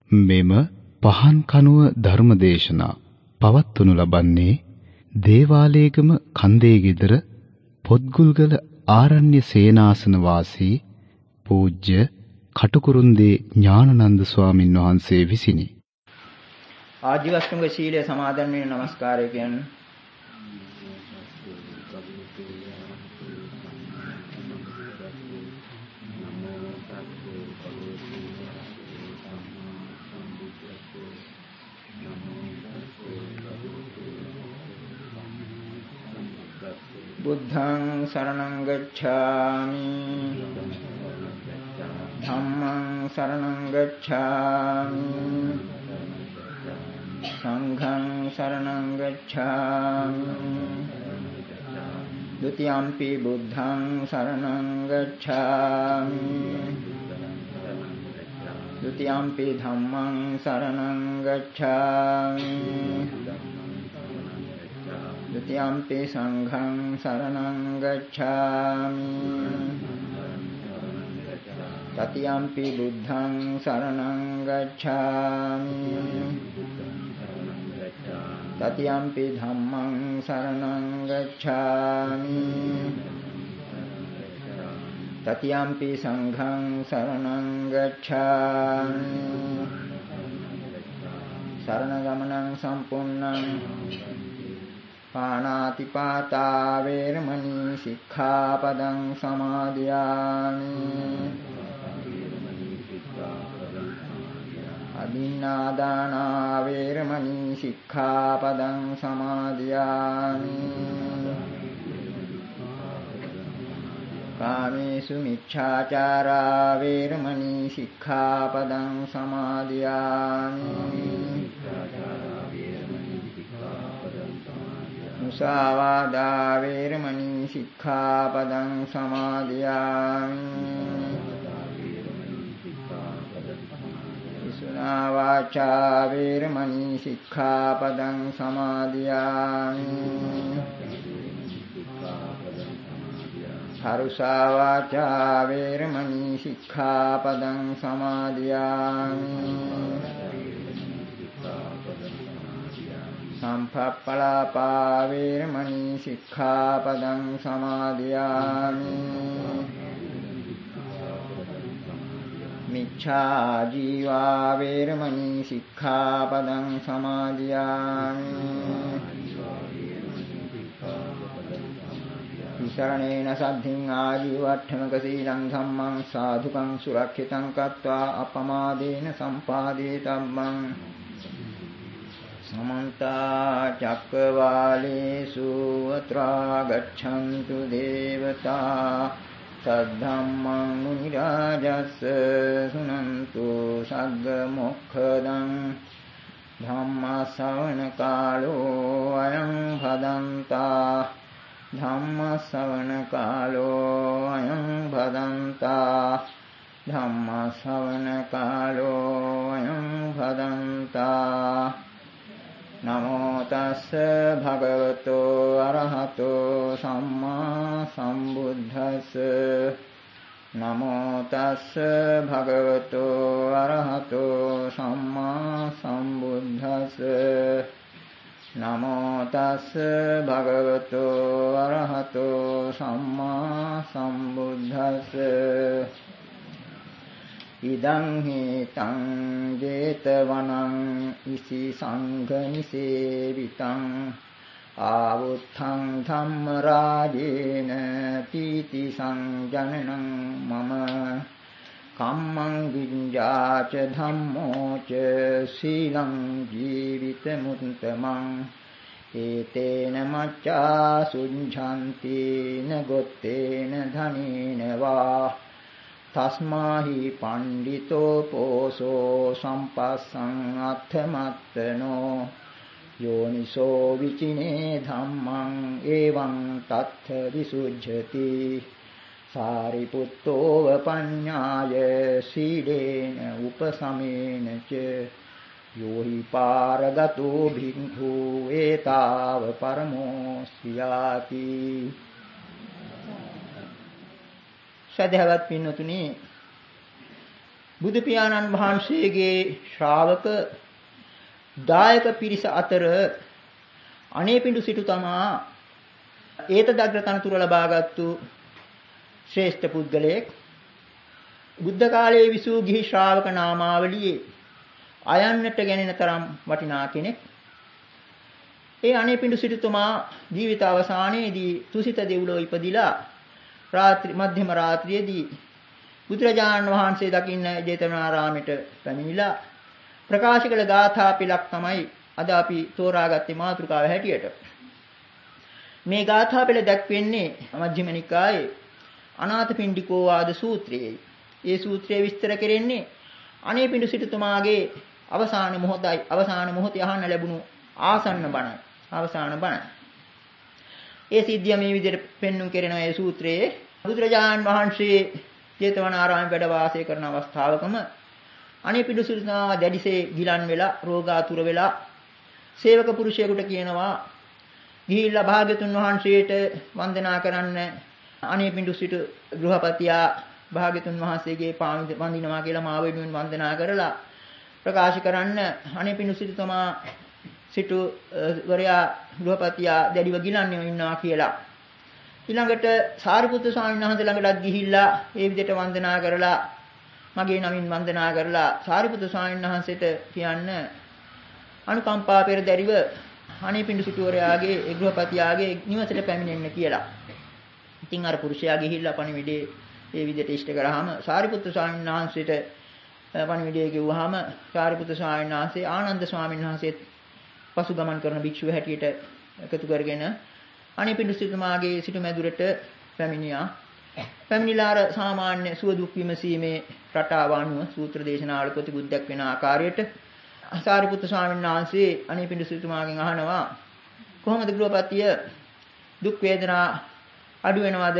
මෙම පහන් කනුව ධර්මදේශනා පවත්වනු ලබන්නේ දේවාලේගම කන්දේගෙදර පොත්ගුල්ගල ආරණ්‍ය සේනාසන වාසී පූජ්‍ය කටුකුරුන්දේ ඥානනන්ද ස්වාමින් වහන්සේ විසිනි. ආජීවශ්‍රමක සීලය සමාදන් වෙන නමස්කාරය කියන්නේ බුද්ධං සරණං ගච්ඡාමි ධම්මං සරණං ගච්ඡාමි සංඝං සරණං ගච්ඡාමි ဒ ුතියම්පි බුද්ධං සරණං ගච්ඡාමි ဒ ුතියම්පි ධම්මං සරණං ගච්ඡාමි ဒ ුතියම්පි සංඝං සරණං ගච්ඡාමි တတိယံ පි බුද්ධං සරණං ගච්ඡාමි တတိယံ පි ධම්මං සරණං ගච්ඡාමි တတိယံ පි සංඝං සරණං ගච්ඡාමි สรณගමනං සම්පූර්ණං පාණාතිපාතා වේරමණී සික්ඛාපදං සමාදියාමි අදින්නාදානා වේරමණී සික්ඛාපදං සමාදියාමි කාමේසු මිච්ඡාචාරා වේරමණී සික්ඛාපදං සමාදියාමි මුසාවාදා වේරමණී සික්ඛාපදං සමාදියාමි විසුනා වාචා වේරමණී සික්ඛාපදං සමාදියාමි පරුසා වාචා වේරමණී සික්ඛාපදං සමාදියාමි සම්පප්පලාපා වේරමණී සික්ඛාපදං සමාදියාමි මිච්ඡා ජීවා වේරමණී සික්ඛාපදං සමාදියාමි විසරණේන සද්ධින් ආජීවට්ඨමක සීලං ධම්මං සාධුකං සුරක්ෂිතං කତ୍වා අපමාදේන සම්පාදේ තම්මං समन्त चक्रवालेषु अत्रा गच्छन्तु देवता सद्धम्मं मुनिराजस् सुनन्तु सग्गमोक्षदं धम्मश्रवण कालो अयं भदन्ता धम्मश्रवण कालो अयं भदन्ता धम्मश्रवण कालो अयं भदन्ता නමෝ තස්ස භගවතෝ අරහතෝ සම්මා සම්බුද්දස්ස නමෝ තස්ස භගවතෝ අරහතෝ සම්මා සම්බුද්දස්ස නමෝ තස්ස භගවතෝ අරහතෝ සම්මා සම්බුද්දස්ස ඉදං හේතං 제තවනං ඉසි සංඝ නිසේවිතං ආවුත්තං ධම්ම රාජේන තීති සංජනනං මම කම්මං විඤ්ඤාච ධම්මෝ ච සීලං ජීවිත මුත්තමං ඒතේන මච්ඡා සුඤ්ඡන්ති නගොත්තේන ධනේන වා තස්මාහි පණ්ඩිතෝ පෝසෝ සම්පස්සං අත්ථමත්තනෝ යෝනිසෝ විචිනේ ධම්මං එවං තත්ථ විසුද්ධති සාරිපුත්තෝව පඤ්ඤාය සීලේන උපසමේන ච යෝහි පාරගතෝ භික්ඛු ඒතාව පරමෝ සියාති සදහවත් පින්නතුනි බුදු පියාණන් වහන්සේගේ ශ්‍රාවක දායක පිරිස අතර අනේපිඬු සිටු තමා ඒතදග්‍ර තනතුර ලබාගත්තු ශ්‍රේෂ්ඨ පුද්ගලයෙක්. බුද්ධ කාලයේ විසූ ගිහි ශ්‍රාවක නාමාවලියේ අයන්නට ගැනෙන තරම් වටිනා කෙනෙක්. ඒ අනේපිඬු සිටුතුමා ජීවිත අවසානයේදී තුසිත දෙව්ලොව ඉපදිලා මධ්‍යම රාත්‍රියේදී බුදුරජාණන් වහන්සේ දකින්න ජේතවනාරාමයට පැමිණිලා ප්‍රකාශ කළ ගාථා පිළක් තමයි අද අපි තෝරාගත්තේ මාතෘකාව හැටියට. මේ ගාථා පිළ දැක්වෙන්නේ මජ්ක්‍ධිම නිකායේ අනාථපිණ්ඩිකෝ වාද සූත්‍රයේ. ඒ සූත්‍රයේ විස්තර කෙරෙන්නේ අනේපිඬු සිටුතුමාගේ අවසාන මොහොතේ අහන්න ලැබුණු ආසන්න බණයි. අවසාන බණ. ඒ සිද්ධිය මේ විදිහට පෙන්눔 කෙරෙන ඒ සූත්‍රයේ බුදුරජාණන් වහන්සේ ජේතවනාරාමයේ වැඩ වාසය කරන අවස්ථාවකම අනේපිඬු සිටුතුමා දැඩිසේ ගිලන් වෙලා රෝගාතුර වෙලා සේවක පුරුෂයෙකුට කියනවා ගිහිල්ලා භාග්‍යතුන් වහන්සේට වන්දනා කරන්න. අනේපිඬු සිටු ගෘහපතියා භාග්‍යතුන් වහන්සේගේ පාමි වඳිනවා කියලා මාව වෙනුවෙන් වන්දනා කරලා ප්‍රකාශ කරන්න අනේපිඬු සිටුතුමා සිටු වරයා ගෘහපතියා දැඩිව ගිලන්නේ ඉන්නවා කියලා. ඊළඟට සාරිපුත්‍ර ස්වාමීන් වහන්සේ ළඟටත් ගිහිල්ලා ඒ විදිහට වන්දනා කරලා මගේ නමින් වන්දනා කරලා සාරිපුත්‍ර ස්වාමීන් වහන්සේට කියන්න අනුකම්පා පෙරදරිව අනේපිඬු සිටුවරයාගේ ගෘහපතියාගේ නිවසට පැමිණෙන්න කියලා. ඉතින් අර පුරුෂයා ගිහිල්ලා පණිවිඩේ ඒ විදිහට ඉෂ්ට කරාම සාරිපුත්‍ර ස්වාමීන් වහන්සේට පණිවිඩය කිව්වහම සාරිපුත්‍ර ස්වාමීන් වහන්සේ ආනන්ද ස්වාමීන් වහන්සේත් පසුගමන් කරන භික්ෂුව හැටියට එකතු කරගෙන අනේපිඬු සිටුමාගේ සිටුමැදුරට පැමිණියා. පැමිණිලා අර සාමාන්‍ය සුව දුක් විමසීමේ රටාව අනුව සූත්‍ර දේශනාවල ප්‍රතිබුද්ධක් වෙන ආකාරයට සාරිපුත්‍ර ස්වාමීන් වහන්සේ අනේපිඬු සිටුමාගෙන් අහනවා කොහොමද ගෘහපතිය දුක් වේදනා අඩු වෙනවද?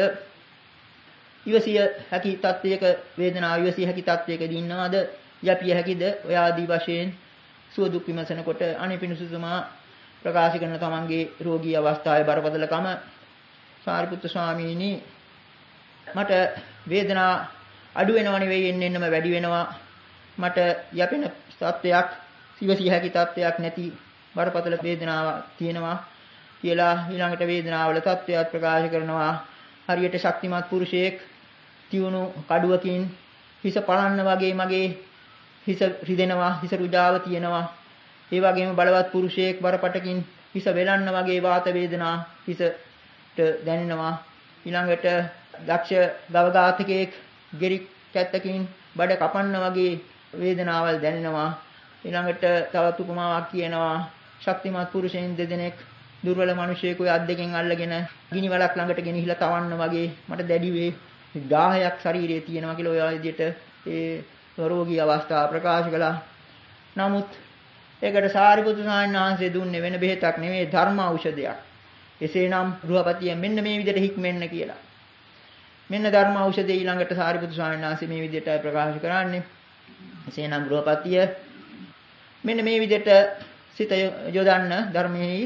ඉවසිය හැකි තත්වයක වේදනාව ඉවසිය හැකි තත්වයකදී ඉන්නවද? යපිය හැකිද? ඔය ආදී වශයෙන් සුව දුක් විමසනකොට අනේපිඬු සිටුමා ප්‍රකාශ කරන තමන්ගේ රෝගී අවස්ථාවේ බරපතලකම සාරිපුත්‍ර ස්වාමීනි මට වේදනා අඩු වෙනව නෙවෙයි එන්නෙන්නම වැඩි වෙනවා. මට යපෙන තත්වයක් ඉවසිය හැකි තත්වයක් නැති බරපතල වේදනාවක් තියෙනවා කියලා ඊළඟට වේදනාවල තත්වයක් ප්‍රකාශ කරනවා. හරියට ශක්තිමත් පුරුෂයෙක් තියුණු කඩුවකින් හිස පලන්න වගේ මගේ හිස රිදෙනවා, හිස රුජාව තියෙනවා. ඒ වගේම බලවත් පුරුෂයෙක් බරපටකින් හිස වෙලන්න වගේ වාත වේදනා හිසට දැනෙනවා. ඊළඟට දක්ෂ ගවඝාතකයෙක් ගෙරි කැත්තකින් බඩ කපන්න වගේ වේදනාවල් දැනෙනවා. ඊළඟට තවත් උපමාවක් කියනවා ශක්තිමත් පුරුෂයන් දෙදෙනෙක් දුර්වල මිනිසෙකු අත් දෙකෙන් අල්ලගෙන ගිනි වලක් ළඟට ගෙනහිලා තවන්න වගේ මට දැඩි වේ 1000ක් ශරීරයේ තියෙනවා කියලා ඔය විදිහට ඒ රෝගී අවස්ථාව ප්‍රකාශ කළා. නමුත් ඒකට සාරිපුත්‍ර ස්වාමීන් වහන්සේ දුන්නේ වෙන බෙහෙතක් නෙමෙයි ධර්ම ඖෂධයක්. එසේනම් ගෘහපතිය මෙන්න මේ විදිහට හික්මෙන්න කියලා. මෙන්න ධර්ම ඖෂධය ඊළඟට සාරිපුත්‍ර ස්වාමීන් වහන්සේ මේ විදිහට ප්‍රකාශ කරන්නේ. එසේනම් ගෘහපතිය මෙන්න මේ විදිහට සිත යොදන්න ධර්මයේ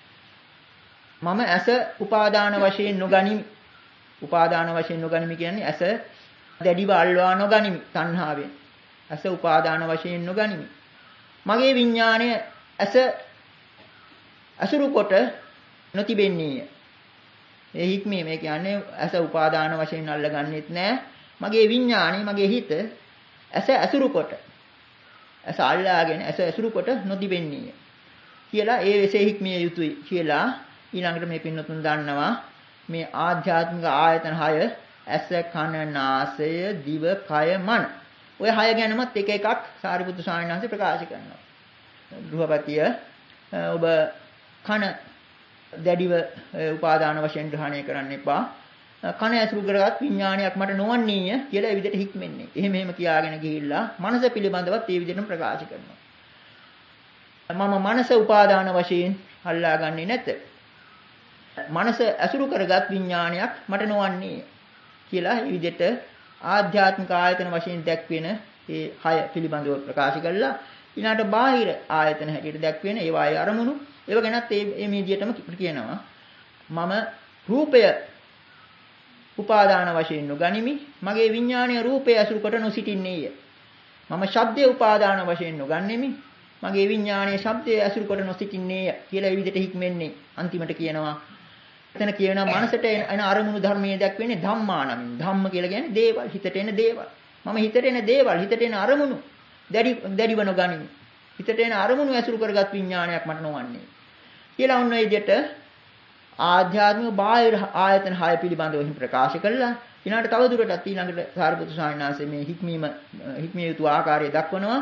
මම ඇස උපාදාන වශයෙන් නොගනිමි. උපාදාන වශයෙන් නොගනිමි කියන්නේ ඇස දැඩිව අල්වා නොගනිමි තණ්හාවෙන්. ඇස උපාදාන වශයෙන් නොගනිමි. මගේ විඥාණය ඇස අසුරු කොට නොතිබෙන්නේය. ඒ හික්මීම කියන්නේ ඇස උපාදාන වශයෙන් අල්ලගන්නෙත් නෑ. මගේ විඥාණය මගේ හිත ඇස අසුරු කොට ඇස අල්ලාගෙන ඇස අසුරු කොට නොතිබෙන්නේය කියලා ඒ වෙසේ හික්මිය යුතුයි කියලා ඊළඟට මේ පින්නතුන් දන්නවා මේ ආධ්‍යාත්මික ආයතන 6 ඇස කන නාසය දිව කය මන ඔය 6 ගැනමත් එක එකක් සාරිපුත්තු ස්වාමීන් වහන්සේ ප්‍රකාශ කරනවා. ගෘහපතිය ඔබ කන දැඩිව උපාදාන වශයෙන් ග්‍රහණය කරන්න එපා. කන ඇසුරු කරගත් විඥානයක් මට නොවන්නේය කියලා ඒ විදිහට හික්මෙන්නේ. එහෙම කියාගෙන ගිහිල්ලා මනස පිළිබඳවත් ඒ විදිහටම ප්‍රකාශ කරනවා. මම මනස උපාදාන වශයෙන් අල්ලාගන්නේ නැත. මනස ඇසුරු කරගත් විඥානයක් මට නොවන්නේ කියලා මේ විදිහට ආධ්‍යාත්මික ආයතන වශයෙන් දැක්වෙන ඒ 6 පිළිබඳව ප්‍රකාශ කළා. ඊළඟට බාහිර ආයතන හැටියට දැක්වෙන ඒවායේ අරමුණු ඒව ගැනත් මේ විදිහටම කියනවා. මම රූපය උපාදාන වශයෙන් නොගනිමි. මගේ විඥානීය රූපය ඇසුරු කොට නොසිටින්නේය. මම ශබ්දේ උපාදාන වශයෙන් නොගන්නෙමි. මගේ විඥානයේ ශබ්දයේ ඇසුරු කොට නොසිටින්නේ කියලා ඒ විදිහට හික්මෙන්නේ. අන්තිමට කියනවා එතන කියනවා මනසට එන අරමුණු ධර්මයේ දක්වන්නේ ධම්මානමින්. ධම්ම කියලා කියන්නේ දේවල්, හිතට එන දේවල්. මම හිතට එන දේවල්, හිතට එන අරමුණු දැඩිව නොගනිමි. හිතට එන අරමුණු ඇසුරු කරගත් විඥානයක් මට නොවන්නේ. කියලා ඔන්න ඒ විදිහට ආධ්‍යාත්මික බාහිර ආයතන 6 පිළිබඳව හිම ප්‍රකාශ කළා. ඊළඟට තව දුරටත් ඊළඟට සාරිපුත්තු ස්වාමීන් වහන්සේ මේ හික්මිය යුතු ආකාරය දක්වනවා.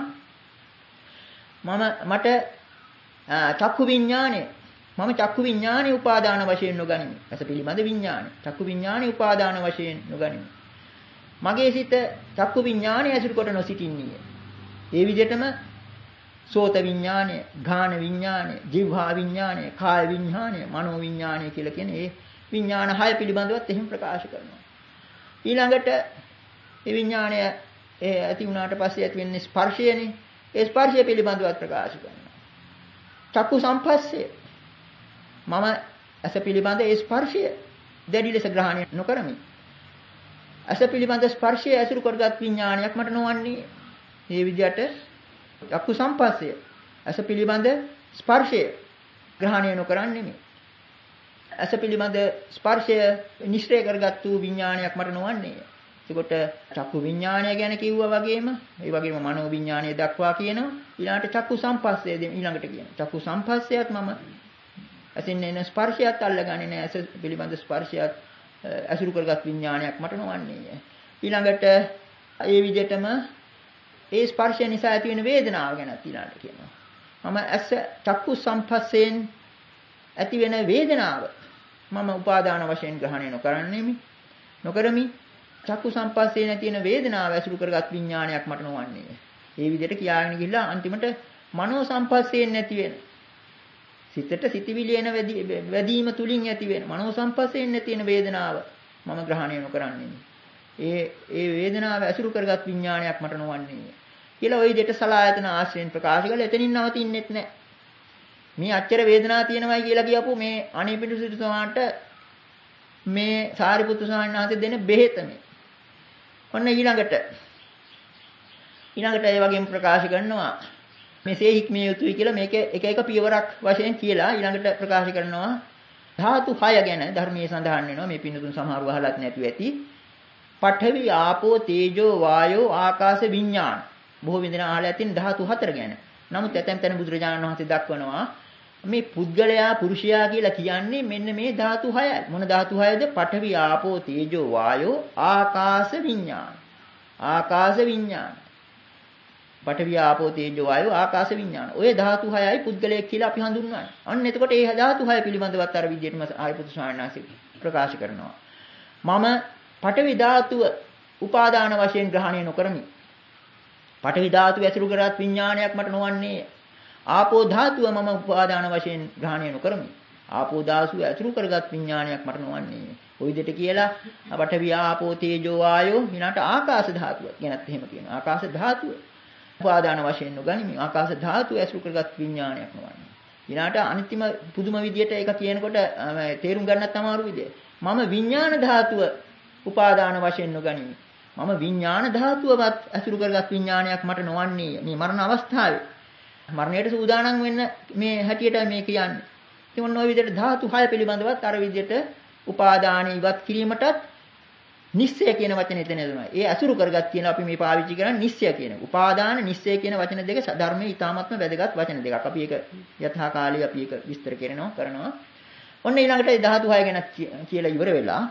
මට චක්කු විඥානය මම චක්කු විඥානේ උපාදාන වශයෙන් නොගනිමි. ඇස පිළිබඳ විඥානය. චක්කු විඥානේ උපාදාන වශයෙන් නොගනිමි. මගේ සිත චක්කු විඥානේ ඇසුරු කොට නොසිටින්නේය. ඒ විදිහටම සෝත විඥානය, ඝාන විඥානය, જીවහා විඥානය, කාය විඥානය, මනෝ විඥානය කියලා කියන ඒ විඥාන 6 පිළිබඳවත් එහෙම ප්‍රකාශ කරනවා. ඊළඟට මේ විඥානය ඇති වුණාට පස්සේ ඇති වෙන්නේ ස්පර්ශයනේ. ඒ ස්පර්ශය පිළිබඳවත් ප්‍රකාශ කරනවා. චක්කු සම්පස්සේ මම ඇස පිළිබඳ ඒ ස්පර්ශය දැඩි ලෙස ග්‍රහණය නොකරමි. ඇස පිළිබඳ ස්පර්ශය ඇසුරු කරගත් විඥානයක් මට නොවන්නේ. මේ විදිහට චක්කු සම්පස්සය ඇස පිළිබඳ ස්පර්ශය ග්‍රහණය නොකරන්නේ මේ. ඇස පිළිබඳ ස්පර්ශය නිෂ්ක්‍රය කරගත්තු විඥානයක් මට නොවන්නේ. ඒකට චක්කු විඥානය ගැන කිව්වා වගේම ඒ වගේම මනෝ විඥානය දක්වා කියනවා. ඊළඟට චක්කු සම්පස්සය ඊළඟට කියනවා. චක්කු සම්පස්සයත් මම ඇසින් එන ස්පර්ශයත් අල්ලගන්නේ නැහැ. ඇස පිළිබඳ ස්පර්ශයත් ඇසුරු කරගත් විඥානයක් මට නොවන්නේ. ඊළඟට ඒ විදිහටම ඒ ස්පර්ශය නිසා ඇති වෙන වේදනාව ගැන ඊළඟට කියනවා. මම ඇස චක්කු සම්පස්සයෙන් ඇති වෙන වේදනාව මම උපාදාන වශයෙන් ග්‍රහණය නොකරමි. චක්කු සම්පස්සේ නැති වෙන වේදනාව ඇසුරු කරගත් විඥානයක් මට නොවන්නේ. ඒ විදිහට කියාගෙන ගිහිල්ලා අන්තිමට මනෝ සම්පස්සයෙන් නැති වෙන සිතට සිතවිලි එන වැඩිම තුලින් ඇති වෙන මනෝ සම්පස්සයෙන් නැති වෙන වේදනාව මම ග්‍රහණය නොකරන්නේ. ඒ වේදනාව ඇසුරු කරගත් විඥානයක් මට නොවන්නේ. කියලා ওই විදිහට සලායතන ආශ්‍රයෙන් ප්‍රකාශ කළා. එතනින් නවතින්නෙත් නැහැ. මේ අච්චර වේදනාවක් තියෙනවයි කියලා කියපු මේ අනේපිඬු සිටුතුමාට මේ සාරිපුත්තු ස්වාමීන් වහන්සේ දෙන බෙහෙත මේ. ඔන්න ඊළඟට ඒ වගේම ප්‍රකාශ කරනවා මෙසේ හික්මිය යුතුයි කියලා මේක එක එක පියවරක් වශයෙන් කියලා ඊළඟට ප්‍රකාශ කරනවා ධාතු 6 ගැන ධර්මයේ සඳහන් වෙනවා. මේ පින්නතුන් සමහරව අහලත් නැතුව ඇති. පඨවි ආපෝ තේජෝ වායෝ ආකාශ විඥාන. බොහෝ විදිහට අහලා ඇතින් ධාතු 4 ගැන. නමුත් ඇතැම් තැන බුදුරජාණන් වහන්සේ දක්වනවා මේ පුද්ගලයා පුරුෂයා කියලා කියන්නේ මෙන්න මේ ධාතු 6යි. මොන ධාතු 6ද? පඨවි ආපෝ තේජෝ වායෝ ආකාශ විඥාන. ආකාශ විඥාන. පඨවි ආපෝ තේජෝ වායෝ ආකාශ විඥාන. ඔය ධාතු 6යි පුද්ගලයෙක් කියලා අපි හඳුන්වන්නේ. අන්න එතකොට මේ ධාතු 6 පිළිබඳවත් අර විදිහටම ආයපුත් ස්වාමීන් වහන්සේ ප්‍රකාශ කරනවා. මම පඨවි ධාතුව උපාදාන වශයෙන් ග්‍රහණය නොකරමි. පඨවි ධාතුව ඇසුරු කරගත් විඥානයක් මට නොවන්නේ. ආපෝ ධාතුව මම උපාදාන වශයෙන් ග්‍රහණය නොකරමි. ආපෝ ධාතුව ඇසුරු කරගත් විඥානයක් මට නොවන්නේ. ඔය විදිහට කියලා පඨවි ආපෝ තේජෝ වායෝ ඊළාට ආකාශ ධාතුව ගැනත් එහෙම කියනවා. ආකාශ ධාතුව උපාදාන වශයෙන් නොගනිමි. ආකාශ ධාතුව ඇසුරු කරගත් විඥානයක් නොවන්නේ. ඊළාට අනිත්‍යම පුදුම විදිහට ඒක කියනකොට තේරුම් ගන්නත් අමාරු විදිය. මම විඥාන ධාතුව උපාදාන වශයෙන් නොගනිමි. මම විඥාන ධාතුවවත් ඇසුරු කරගත් විඥානයක් මට නොවන්නේ. මේ මරණ අවස්ථාවේ මරණයට සූදානම් වෙන්න මේ හැටියට මේ කියන්නේ. ඉතින් ඔන්න ඔය විදිහට ධාතු 6 පිළිබඳවත් අර විදිහට උපාදාන ඉවත් කිරීමටත් නිස්සය කියන වචනේ එතන දෙනවා. ඒ අසුරු කරගත් කියන අපි මේ පාවිච්චි කරන්නේ නිස්සය කියන. උපාදාන නිස්සය කියන වචන දෙක ධර්මයේ ඊ타මත්ම වැදගත් වචන දෙකක්. අපි ඒක යථා කාලයේ අපි ඒක විස්තර කරනවා. ඔන්න ඊළඟට ධාතු 6 ගැන කියලා ඉවර වෙලා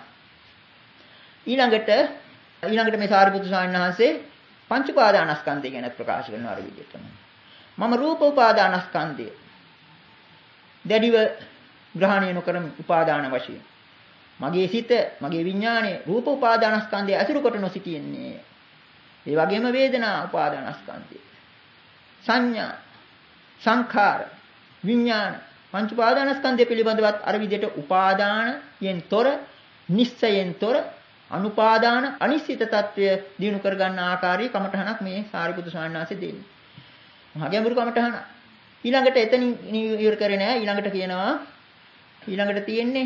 ඊළඟට මේ සාරිපුත්තු ස්වාමීන් වහන්සේ පංච උපාදානස්කන්ධය ගැන ප්‍රකාශ කරනවා අර විදිහටම. මම රූප උපාදානස්කන්ධය දැඩිව ග්‍රහණය නොකරම උපාදාන වශයෙන් මගේ සිත මගේ විඥානයේ රූප උපාදානස්කන්ධය ඇසුරු කොට නොසිටින්නේ. ඒ වගේම වේදනා උපාදානස්කන්ධය සංඥා සංඛාර විඥාන පංච උපාදානස්කන්ධය පිළිබඳවත් අර විදිහට උපාදානයෙන් තොර නිස්සයෙන් තොර අනුපාදාන අනිශ්චිත తත්වය දිනු කර ගන්න ආකාරයේ කමඨහනක් මේ සාරිපුත්තු ස්වාමීන් වහන්සේ දෙන්නේ. මහා ගැඹුරු කමඨහන. ඊළඟට එතනින් ඉවර කරේ නෑ. ඊළඟට තියෙන්නේ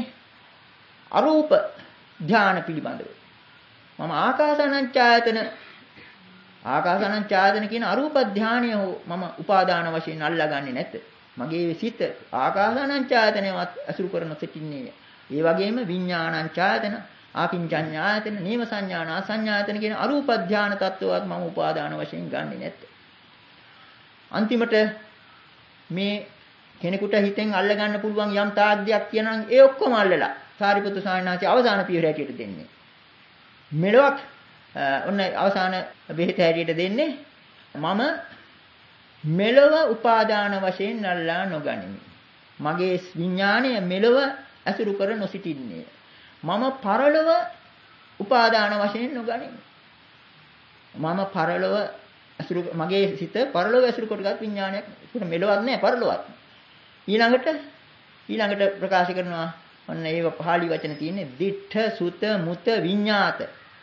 අරූප ධානය පිළිබඳව. මම ආකාසානංචායතන ආකාසානංචායතන කියන අරූප ධානය මම උපාදාන වශයෙන් අල්ලාගන්නේ නැත. මගේ සිත ආකාසානංචායතනවත් අසුරු කරන සිටින්නේ. ඒ වගේම විඥානංචායතන, ආකින්චඤ්ඤායතන, නීව සංඥාන, ආසඤ්ඤායතන කියන අරූප ධාන තත්ත්වවත් මම උපාදාන වශයෙන් ගන්නෙ නැත. අන්තිමට මේ කෙනෙකුට හිතෙන් අල්ල ගන්න පුළුවන් යම් තාග්දයක් කියනනම් ඒ ඔක්කොම අල්ලලා සාරිපුත්තු සාන්නාචි අවසාන පියවර හැටියට දෙන්නේ. මෙලොවක් ඔන්න අවසාන බෙහෙත හැටියට දෙන්නේ මම මෙලොව උපාදාන වශයෙන් අල්ලා නොගනිමි. මගේ විඥාණය මෙලොව ඇසුරු කර නොසිටින්නේ. මම පරලොව උපාදාන වශයෙන් නොගනිමි. මම පරලොව ඇසුරු මගේ සිත පරලොව ඇසුරු කොටගත් විඥානයක්. ඒක මෙලොවක් නෑ පරලොවක්. ඊළඟට ප්‍රකාශ කරනවා ඔන්න ඒව පහළි වචන තියෙන්නේ දිඨ සුත මුත විඤ්ඤාත.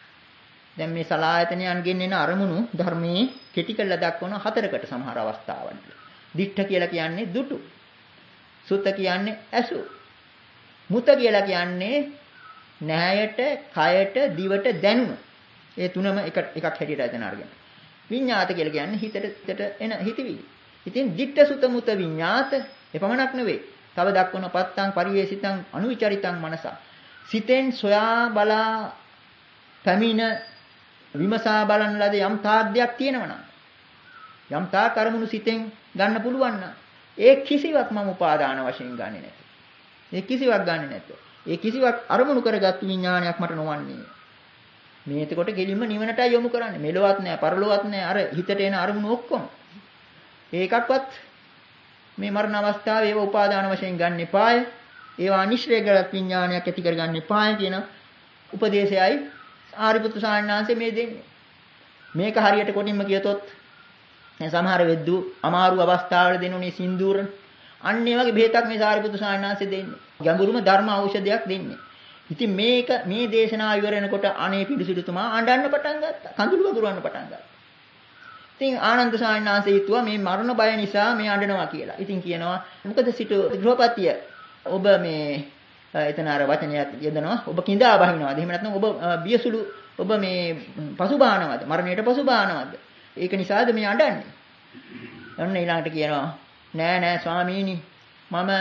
දැන් මේ සලායතනයන්ගෙන් එන අරමුණු ධර්මයේ කෙටි කරලා දක්වන හතරකට සමහර අවස්ථාවල. දිඨ කියලා කියන්නේ දුටු. සුත කියන්නේ ඇසු. මුත කියලා කියන්නේ නැහැයට, කයට, දිවට දැනුම. ඒ තුනම එකක් හැටියට අදන අරගෙන. විඤ්ඤාත කියලා කියන්නේ හිතට එන හිතවිලි. ඉතින් දිඨ සුත මුත විඤ්ඤාත එපමණක් නෙවෙයි. තව දක්වන පත්තං පරියේසිතං අනුවිචරිතං මනස. සිතෙන් සොයා බලා පැමිණ විමසා බලන ලද යම් තාග්දයක් තියෙනවා යම් තා කර්මුණු සිතෙන් ගන්න පුළුවන් නම් ඒ කිසිවක් මම උපාදාන වශයෙන් ගන්නෙ නැත. ඒ කිසිවක් ගන්නෙ නැත. ඒ කිසිවක් අරමුණු කරගත් විඥානයක් මට නොවන්නේ. මේ එතකොට ගෙලින්ම නිවනටයි යොමු කරන්නේ. මෙලොවත් නැහැ, පරලොවත් නැහැ. අර හිතට එන අරමුණු ඔක්කොම. ඒකක්වත් මේ මරණ අවස්ථාවේ ඒව උපාදාන වශයෙන් ගන්න එපාය. ඒවා අනිශ්චය කරගත් විඥානයක් ඇති කරගන්න එපාය කියන උපදේශයයි ආරිපුත්තු සාන්නාංශය මේ දෙන්නේ. මේක හරියට කොටින්ම කියතොත් සමහර වෙද්දු අමාරු අවස්ථාවල දෙනුනේ සින්දූර. අන්න ඒ වගේ බෙහෙතක් මේ ආරිපුත්තු සාන්නාංශය දෙන්නේ. ගැඹුරුම ධර්ම ඖෂධයක් දෙන්නේ. ඉතින් මේ දේශනාව ඉවර වෙනකොට අනේ පිළිසිතුමා අඬන්න පටන් ගත්තා. කඳුළු වගුරවන්න පටන් ගත්තා. ඉතින් ආනන්ද සාන්නාංශය හිතුවා මේ මරණ බය නිසා මේ අඬනවා කියලා. ඉතින් කියනවා මොකද සිටු ගෘහපතිය ඔබ මේ එතන අර වචනයක් යදනවා ඔබ කිඳා බහිනවාද එහෙම නැත්නම් ඔබ බියසුළු ඔබ මේ පසුබානවද මරණයට පසුබානවද ඒක නිසාද මේ අඬන්නේ ඔන්න ඊළඟට කියනවා නෑ ස්වාමීනි මම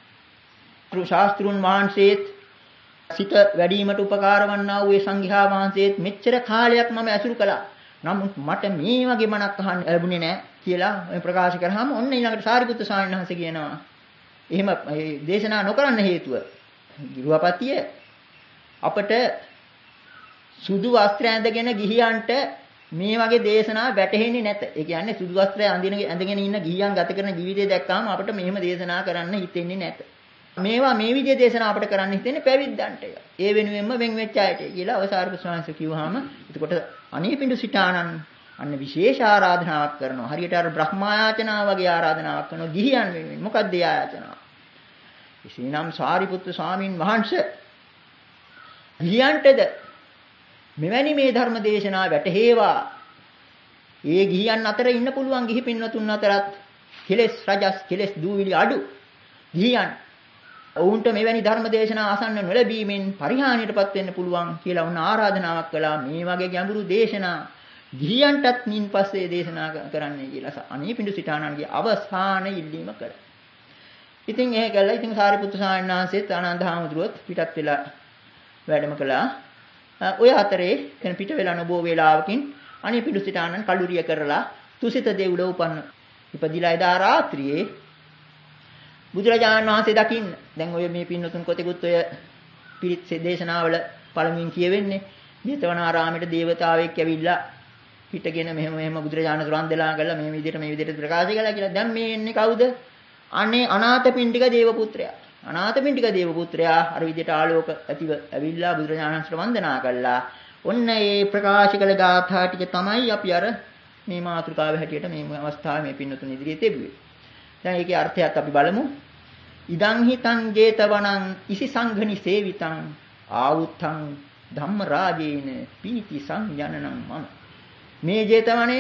ශාස්ත්‍රුන් වහන්සේත් සිත වැඩිවීමට උපකාර වන්නා වූ ඒ සංඝයා වහන්සේත් මෙච්චර කාලයක් මම ඇසුරු කළා නමුත් මට මේ වගේ මනක් අහන්න ලැබුණේ නෑ කියලා ප්‍රකාශ කරාම ඔන්න ඊළඟට සාරිපුත්තු ස්වාමීන් වහන්සේ කියනවා එහෙම දේශනා නොකරන්න හේතුව ගෘහපතිය අපට සුදු වස්ත්‍ර ඇඳගෙන ගිහියන්ට මේ වගේ දේශනා වැටහෙන්නේ නැත. ඒ කියන්නේ සුදු වස්ත්‍රය ඇඳගෙන ඉන්න ගිහියන් ගත කරන ජීවිතය දැක්කාම අපට මෙහෙම දේශනා කරන්න හිතෙන්නේ නැත. මේවා මේ විදිහේ දේශනා අපට කරන්න හිතෙන්නේ පැවිද්දන්ට. ඒ වෙනුවෙන්ම වෙන් වෙච්ච අයට කියලා අවසාරපු ස්වාමීන් කිව්වහම එතකොට අනේපිඬු සිටානන් අන්න විශේෂ ආරාධනාවක් කරනවා. හරියට අර බ්‍රහ්මායාචනා වගේ ආරාධනාවක් කරනවා ගිහියන් වෙනුවෙන්. මොකක්ද ඒ ආයාචනාව? එසේනම් සාරිපුත්තු ස්වාමීන් වහන්සේ ගිහියන්ටද මෙවැනි මේ ධර්ම දේශනා වැටහෙවා. ඒ ගිහියන් අතර ඉන්න පුළුවන් ගිහි පින්වතුන් අතරත් කෙලෙස් රජස් කෙලෙස් දූවිලි අඩු ගිහියන් ඔවුන්ට මෙවැනි ධර්ම දේශනා අසන්න නොලැබීමෙන් පරිහානියටපත් වෙන්න පුළුවන් කියලා උන් ආරාධනාවක් කළා. මේ වගේ ගැඹුරු දේශනා ගිහියන්ටත් මින් පස්සේ දේශනා කරන්නයි කියලා අනේපිඬු සිටානන්ගේ අවසාන ඉල්ලීම කළා. ඉතින් එහෙ කළා. ඉතින් සාරිපුත්තු ස්වාමීන් වහන්සේත් ආනන්ද හාමුදුරුවොත් පිටත් වෙලා වැඩම කළා. ඔය අතරේ කෙන පිට වෙලා නොබෝ වේලාවකින් අනේපිඬු සිටානන් කලුරිය කරලා තුසිත දෙව්ලොව උපන්න. ඉපදිලා එදා රාත්‍රියේ බුදුරජාණන් වහන්සේ දකින්න. දැන් ඔය මේ පින්නතුන් කොතෙකුත් ඔය පිරිත් දේශනාවල පළමුවෙන් කියවෙන්නේ ජේතවනාරාමයට දේවතාවෙක් ඇවිල්ලා පිටගෙන මෙහෙම බුදුරජාණන් වහන්සේලා ගල්ලා මේ විදිහට ප්‍රකාශ කළා කියලා. දැන් මේ එන්නේ කවුද? අනේ අනාථපිණ්ඩික දේවපුත්‍රයා. අනාථපිණ්ඩික දේවපුත්‍රයා අර විදිහට ආලෝක ඇතිව ඇවිල්ලා බුදුරජාණන් වහන්සේට වන්දනා කළා. ඔන්න ඒ ප්‍රකාශ කළ ගාථා ටික තමයි අපි අර මේ මාතෘකාව හැටියට මේ අවස්ථාවේ මේ පින්නතුන් ඉදිරියේ තිබුවේ. දැන් ඒකේ අර්ථයත් අපි බලමු. ඉදං හිතං ජේතවනං ඉසි සංඝනි සේවිතං ආවුත්තං ධම්ම රාජේන පීති සංජනනං මම. මේ ජේතවනය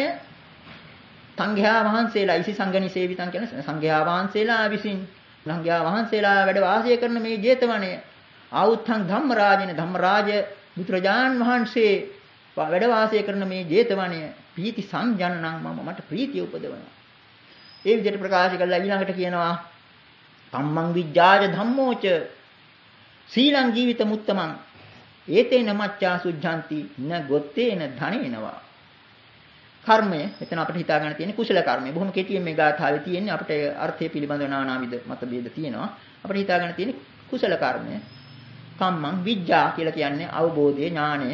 සංඝයා වහන්සේලා ඉසි සංඝනි සේවිතං කියන සංඝයා වහන්සේලා විසින් සංඝයා වහන්සේලා වැඩ වාසය කරන මේ ජේතවනය ආවුත්තං ධම්ම රාජේන ධම්ම රාජ බුදුරජාන් වහන්සේ වැඩ වාසය කරන මේ ජේතවනය ප්‍රීති සංජනනං මට ප්‍රීතිය උපදවනවා. ඒ විදිහට ප්‍රකාශ කළා ඊළඟට කියනවා කම්මං විජ්ජාජ ධම්මෝච සීලං ජීවිත මුත්තමං ඒතේන මච්ඡා සුද්ධාන්ති න ගොත්තේන ධනේනවා. කර්මය මෙතන අපිට හිතා ගන්න තියෙන්නේ කුසල කර්මය. බොහොම කෙටියෙන් මේ ගාථාවේ තියෙන්නේ අපිට අර්ථය පිළිබඳව නානාවිද මතභේද තියෙනවා. අපිට හිතා ගන්න තියෙන්නේ කුසල කර්මය. කම්මං විජ්ජා කියලා කියන්නේ අවබෝධය ඥානය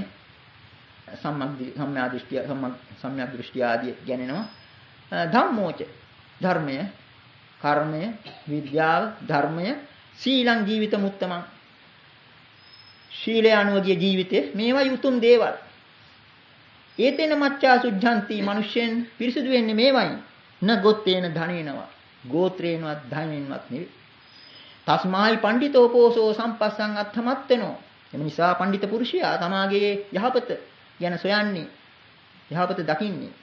සම්‍යක් දෘෂ්ටි ආදී ගැනෙනවා. ධම්මෝච ධර්මය කර්මය විද්‍යාව ධර්මය සීලං ජීවිත මුත්තමං ශීලය අනුවගේ ජීවිතේ මේවා යුතුම් දේවල්. ඒතේන මච්ඡා සුද්ධාන්ති මිනිසෙන් පිරිසුදු වෙන්නේ මේවයින්. න ගොත්තේන ධනේනවා. ගෝත්‍රේනවත් ධනෙන්වත් නෙවෙයි. තස්මායි පඬිතෝ පෝසෝ සම්පස්සං අත්තමත්තනෝ. එම නිසා පඬිත පුරුෂයා තමාගේ යහපත ගැන සොයන්නේ යහපත දකින්නේ.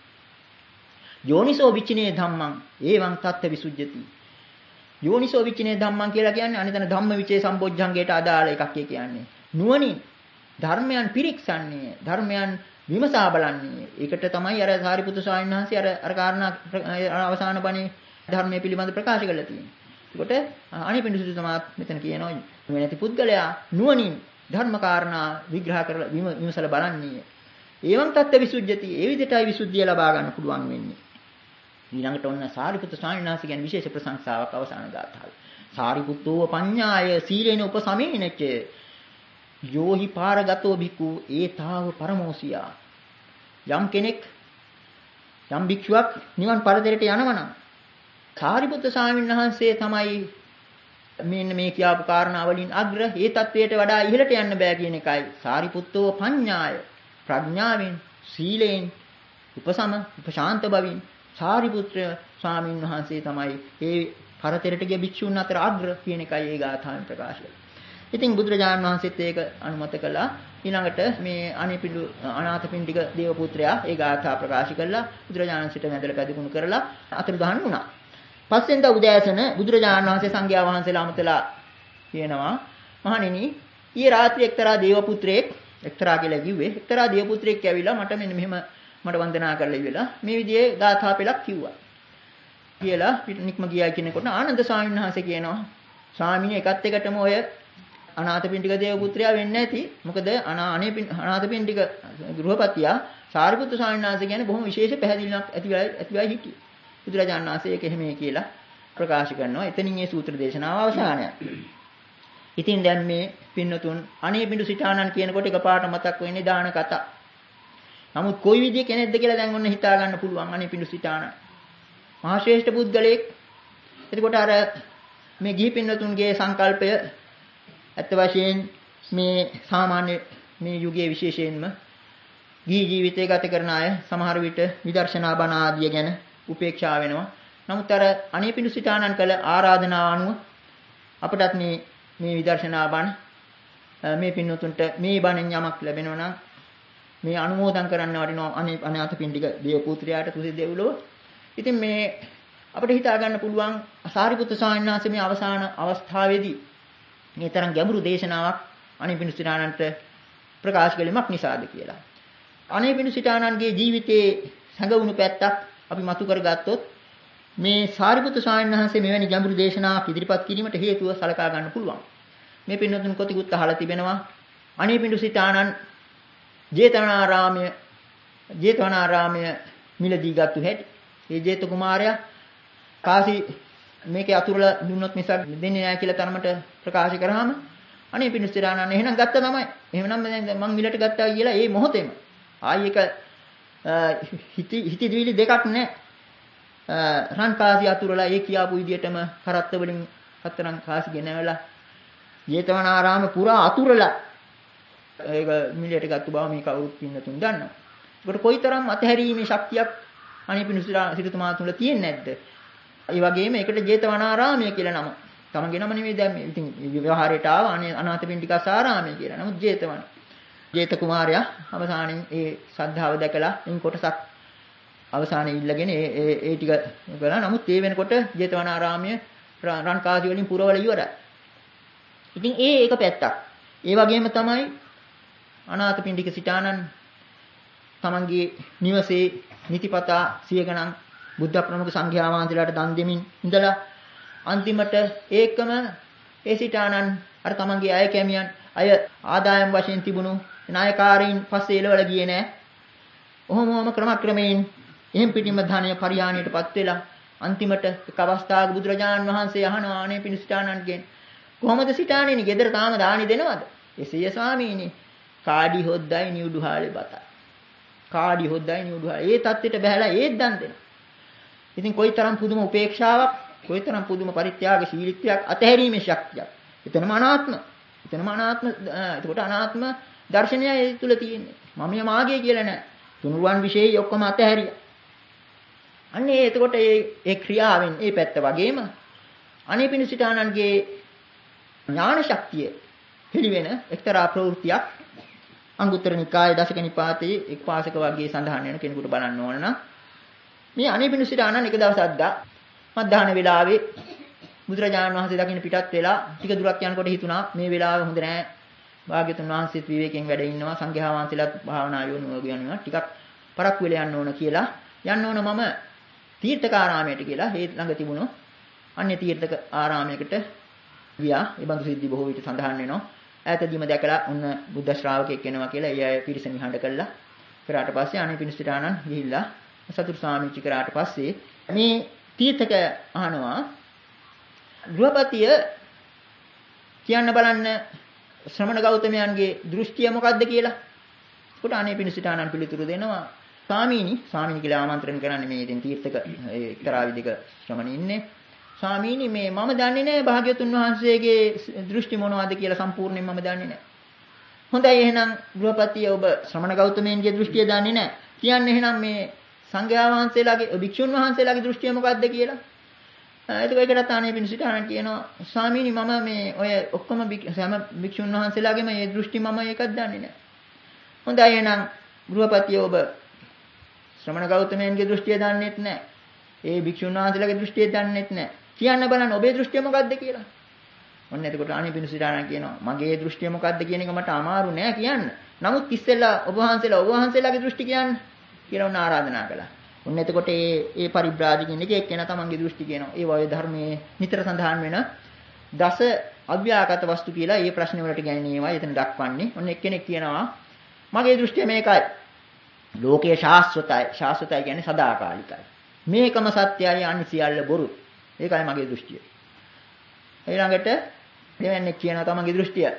යෝනිසෝ විචිනේ ධම්මං ඒවං තත්ත්ව විසුද්ධති. යෝනිසෝ විචිනේ ධම්මං කියලා කියන්නේ අනිතන ධම්ම විචේ සම්බොජ්ජංගයට අදාළ එකක් කියන්නේ. නුවණින් ධර්මයන් පිරික්සන්නේ ධර්මයන් විමසා බලන්නේ. ඒකට තමයි අර සාරිපුත්තු ස්වාමීන් වහන්සේ අර කාරණා අවසාන බණේ ධර්මයේ පිළිබඳ ප්‍රකාශ කරලා තියෙන්නේ. ඒකට අනිපිඬු සිටුතුමාත් මෙතන කියනවා මේ නැති පුද්ගලයා නුවණින් ධර්ම කාරණා විග්‍රහ කරලා විමසලා බලන්නේ. ඒවං තත්ත්ව විසුද්ධියති. ඒ විදිහටයි විසුද්ධිය ලබා ගන්න පුළුවන් වෙන්නේ. ඊළඟට ඔන්න සාරිපුත්තු ස්වාමීන් වහන්සේ ගැන විශේෂ ප්‍රශංසාවක් අවසාන ගාථාවේ. සාරිපුත්තෝ පඤ්ඤාය සීලේන උපසමේනච යෝහි පාරගතෝ භික්ඛු ඒතාව පරමෝසියා. යම් කෙනෙක් යම් භික්ෂුවක් නිවන් පරතරයට යනවනම් සාරිපුත්තු ස්වාමීන් වහන්සේ තමයි මෙන්න මේ කියපු කාරණා වලින් අග්‍ර ඒ தത്വයට වඩා ඉහළට යන්න බෑ කියන එකයි. සාරිපුත්තෝ පඤ්ඤාය ප්‍රඥාවෙන් සීලෙන් උපශාන්ත බවින් සාරිපුත්‍ර ස්වාමීන් වහන්සේ තමයි ඒ පරතරයට ගිය භික්ෂුන් අතර අග්‍ර කියන එකයි ඒ ගාථාවෙන් ප්‍රකාශ කරන්නේ. ඉතින් බුදුරජාණන් වහන්සේත් ඒක අනුමත කළා. ඊළඟට මේ අනිපිඬු අනාථපිණ්ඩික දේව පුත්‍රයා ඒ ගාථා ප්‍රකාශ කළා. බුදුරජාණන් සිට වැඳලා පැදුණු කරලා අතුරුදහන් වුණා. පස්සෙන්ද උදෑසන බුදුරජාණන් වහන්සේ සංඝයා වහන්සේලා අමතලා කියනවා මහණෙනි ඊයේ රාත්‍රියේ එක්තරා දේව පුත්‍රයෙක් එක්තරා කියලා කිව්වේ එක්තරා දේව පුත්‍රයෙක් ඇවිල්ලා මට මෙන්න මෙහෙම මට වන්දනා කරලා ඉවිලා මේ විදිහේ ගාථා පෙළක් කිව්වා. කියලා නික්ම ගියා කියනකොට ආනන්ද ස්වාමීන් වහන්සේ කියනවා ස්වාමීනි එකත් එකටම ඔය අනාථපිණ්ඩික දේව පුත්‍රයා වෙන්නේ නැති. මොකද අනාථපිණ්ඩික ගෘහපතියා සාරිපුත්තු ස්වාමීන් වහන්සේ කියන්නේ බොහොම විශේෂ පැහැදිලිවක් ඇතිවයි හිටියේ. බුදුරජාණන් වහන්සේ ඒක එහෙමයි කියලා ප්‍රකාශ කරනවා. එතනින් මේ සූත්‍ර දේශනාව අවසානය. ඉතින් දැන් මේ පින්නතුන් අනේපිඬු සිටානන් කියනකොට එකපාරට මතක් වෙන්නේ දාන කතා. නමුත් කොයි විදිහේ කෙනෙක්ද කියලා දැන් ඔන්න හිතා ගන්න පුළුවන් අනේපිඬු සිටානන්. මහා ශ්‍රේෂ්ඨ පුද්ගලයෙක්. එතකොට අර මේ ගිහි පින්නතුන්ගේ සංකල්පය ඇත්ත වශයෙන් මේ සාමාන්‍ය මේ යුගයේ විශේෂයෙන්ම ගිහි ජීවිතය ගත කරන අය සමහර විට විදර්ශනා බණ ආදිය ගැන උපේක්ෂා වෙනවා. නමුත් අර අනේපිඬු සිටානන් කළ ආරාධනාව අනුව අපටත් මේ විදර්ශනා බණ මේ පින්නතුන්ට මේ බණෙන් යමක් ලැබෙනවා නම් මේ අනුමෝදන් කරන්න වටිනවා අනාථපිණ්ඩික දේව පුත්‍රයාට තුසි දෙව්ලොව. ඉතින් මේ අපිට හිතා ගන්න පුළුවන් සාරිපුත්තු ස්වාමීන් වහන්සේ මේ අවසාන අවස්ථාවේදී මේ තරම් ගැඹුරු දේශනාවක් අනේපිඬු සිටානන්ට ප්‍රකාශ කළෙමක් නිසාද කියලා. අනේපිඬු සිටානන්ගේ ජීවිතයේ සැඟවුණු පැත්තක් අපි මතු කරගත්තොත් මේ සාරිපුත්තු ස්වාමීන් වහන්සේ මෙවැනි ගැඹුරු දේශනාවක් ඉදිරිපත් කිරීමට හේතුව සලකා ගන්න පුළුවන්. මේ පින්නතුන් කොටිකුත් අහලා තිබෙනවා අනේපිඬු සිටානන් ජේතවනාරාමය මිලදී ගත්තු හැටි. ඒ ජේත කුමාරයා කාසි මේකේ අතුරුලා දුන්නොත් මිසක් දෙන්නේ නැහැ කියලා තරමට ප්‍රකාශ කරාම අනේපිඬු සිටානන් එහෙනම් ගත්ත තමයි. එහෙනම් දැන් මං මිලට ගත්තා කියලා ඒ මොහොතේම ආයි එක හිතවිලි දෙකක් නැහැ. රන් කාසි අතුරුලා ඒ කියාපු විදියටම කරත්ත වලින් හතරන් කාසි ගෙනවලා ජේතවනාරාම පුරා අතුරුලා ඒක මිලට ගත්ත බව මේ කවුරුත් පින්නතුන් දන්නවා. ඒකට කොයිතරම් අතහැරීමේ ශක්තියක් අනේපිඬු සිටුතුමා තුල තියෙන්නේ නැද්ද? ඒ වගේම ඒකට ජේතවනාරාමය කියලා නම. තමන්ගේ නම නෙමෙයි දැන් මේ ඉතින් ව්‍යවහාරයට ආව අනාථපිණ්ඩිකාසාරාමය කියලා. නමුත් ජේතවන ජේත කුමාරයා අවසානයේ ඒ ශ්‍රද්ධාව දැකලා එන් කොටසක් අවසානයේ ඉල්ලගෙන ඒ ටික කළා. නමුත් ඒ වෙනකොට ජේතවනාරාමයේ රන් කාසි වලින් පුරවල ඉවරයි. ඉතින් ඒක පැත්තක්. ඒ වගේම තමයි අනාථපිණ්ඩික සිටානන් තමන්ගේ නිවසේ නිතිපතා සිය ගණන් බුද්ධ ප්‍රමුඛ සංඝයා වහන්සේලාට දන් දෙමින් ඉඳලා අන්තිමට ඒකම ඒ සිටානන් අර තමන්ගේ අය කැමියන් අය ආදායම් වශයෙන් තිබුණු නායකාරීන් පස්සේ එළවල ගියේ නෑ. ඔහොම ක්‍රමක්‍රමයෙන් එහෙම් පිටින්ම ධානය පරිහානියටපත් වෙලා අන්තිමට එක් අවස්ථාවක බුදුරජාණන් වහන්සේ අහනවා අනේ පිණිසිටානන්ගෙන් කොහොමද සිටානේනි ගෙදර තාම දානි දෙනවද? එසේය ස්වාමීනි. කාඩි හොද්දයි නියුඩුහාලේ බතයි. කාඩි හොද්දයි නියුඩුහාලේ. ඒ தත්ත්වයට බහැලා ඒත් දන් දෙනවා. ඉතින් කොයිතරම් පුදුම උපේක්ෂාවක්, කොයිතරම් පුදුම පරිත්‍යාග ශීලීත්වයක්, අතහැරීමේ ශක්තියක්. එතනම අනාත්ම. එතකොට අනාත්ම දර්ශනය ඒ තුල තියෙන්නේ. මම මාගේ කියලා නෑ. තුනුරුවන් විශේෂයි ඔක්කොම අතහැරියා. අන්නේ එතකොට ඒ ක්‍රියාවෙන් ඒ පැත්ත වගේම අනේ පිණිසිටානන්ගේ ඥාන ශක්තිය පිළිවෙන එක්තරා ප්‍රවෘත්තියක් අංගුත්තර නිකායේ දසක නිපාතයේ එක් පාසක වර්ගයේ සඳහන් වෙන කෙනෙකුට බලන්න ඕන නම් මේ අනේ පිණිසිටානන් එක දවසක් දා මධ්‍යහන වේලාවේ බුදුරජාණන් වහන්සේ දකින්න පිටත් වෙලා ටික දුරක් යනකොට හිතුණා මේ වෙලාව හොඳ නෑ. භාග්‍යතුන් වහන්සේත් විවේකයෙන් වැඩ ඉන්නවා, සංඝයා වහන්සේලාත් භාවනා යොමුනවා ටිකක් පරක්කු වෙලා යන්න ඕන කියලා යන්න ඕන මම තීර්ථකාරාමයට කියලා හේ ළඟ තිබුණු අන්‍ය තීර්ථක ආරාමයකට ගියා. ඒ බඳු සිද්ධි බොහෝ විට සඳහන් වෙනවා. ඈතදීම දැකලා ඔන්න බුද්ධ ශ්‍රාවකෙක් එනවා කියලා ඒ අය පිරිස නිහඬ කළා. කරාට පස්සේ අනේ පිණිසිටානන් ගිහිල්ලා සතුරු සාමිච්චි කරාට පස්සේ මේ තීර්ථක අහනවා ගෘහපතිය කියන්න බලන්න ශ්‍රමණ ගෞතමයන්ගේ දෘෂ්ටිය මොකක්ද කියලා. ඒකට අනේ පිණිසිටානන් පිළිතුරු දෙනවා ස්වාමීනි කියලා ආමන්ත්‍රණ කරන්නේ මේ ඉතින් තීර්ථක එක්තරා විදිහක ශ්‍රමණ ඉන්නේ. ස්වාමීනි මේ මම දන්නේ නැහැ භාග්‍යතුන් වහන්සේගේ දෘෂ්ටි මොනවද කියලා සම්පූර්ණයෙන් මම දන්නේ නැහැ. හොඳයි එහෙනම් ගෘහපතිය ඔබ ශ්‍රමණ ගෞතමයන්ගේ දෘෂ්ටිය දන්නේ නැහැ. කියන්නේ එහෙනම් මේ සංඝයා වහන්සේලාගේ භික්ෂුන් වහන්සේලාගේ දෘෂ්ටිය මොකක්ද කියලා. ඒකකට අනේ පිණිසිටානන් කියනවා ස්වාමීනි මම මේ ඔය ඔක්කොම හැම භික්ෂුන් වහන්සේලාගේම මේ දෘෂ්ටි මම එකක් දන්නේ නැහැ. හොඳයි එහෙනම් ගෘහපතිය ඔබ ශ්‍රමණ ගෞතමයන්ගේ දෘෂ්ටිය දන්නේත් නැහැ. ඒ භික්ෂුන් වහන්සේලාගේ දෘෂ්ටිය දන්නේත් නැහැ. කියන්න බලන්න ඔබේ දෘෂ්ටිය මොකක්ද කියලා. ඔන්න එතකොට අනේ පිණිසිටානන් කියනවා මගේ දෘෂ්ටිය මොකක්ද කියන එක මට අමාරු නෑ කියන්න. නමුත් ඉස්සෙල්ලා ඔබ වහන්සේලාගේ දෘෂ්ටි කියන්න කියලා උන් ආරාධනා කළා. ඔන්න එතකොට ඒ පරිබ්‍රාජකින් එක එක්කෙනා තමන්ගේ දෘෂ්ටි කියනවා. ඒ වගේ ධර්මයේ නිතර සඳහන් වෙන දස අව්‍යාකත වස්තු කියලා ඒ ප්‍රශ්න වලට ගැනීමයි එතන දක්වන්නේ. ඔන්න එක්කෙනෙක් කියනවා මගේ දෘෂ්ටිය මේකයි. ලෝකයේ ශාස්වතයි. ශාස්වතයි කියන්නේ සදාකාලිකයි. මේකම සත්‍යයයි අනිත් සියල්ල බොරු. ඒකයි මගේ දෘෂ්ටිය. ඊළඟට දෙවන්නේ කියනවා තමන්ගේ දෘෂ්ටිය.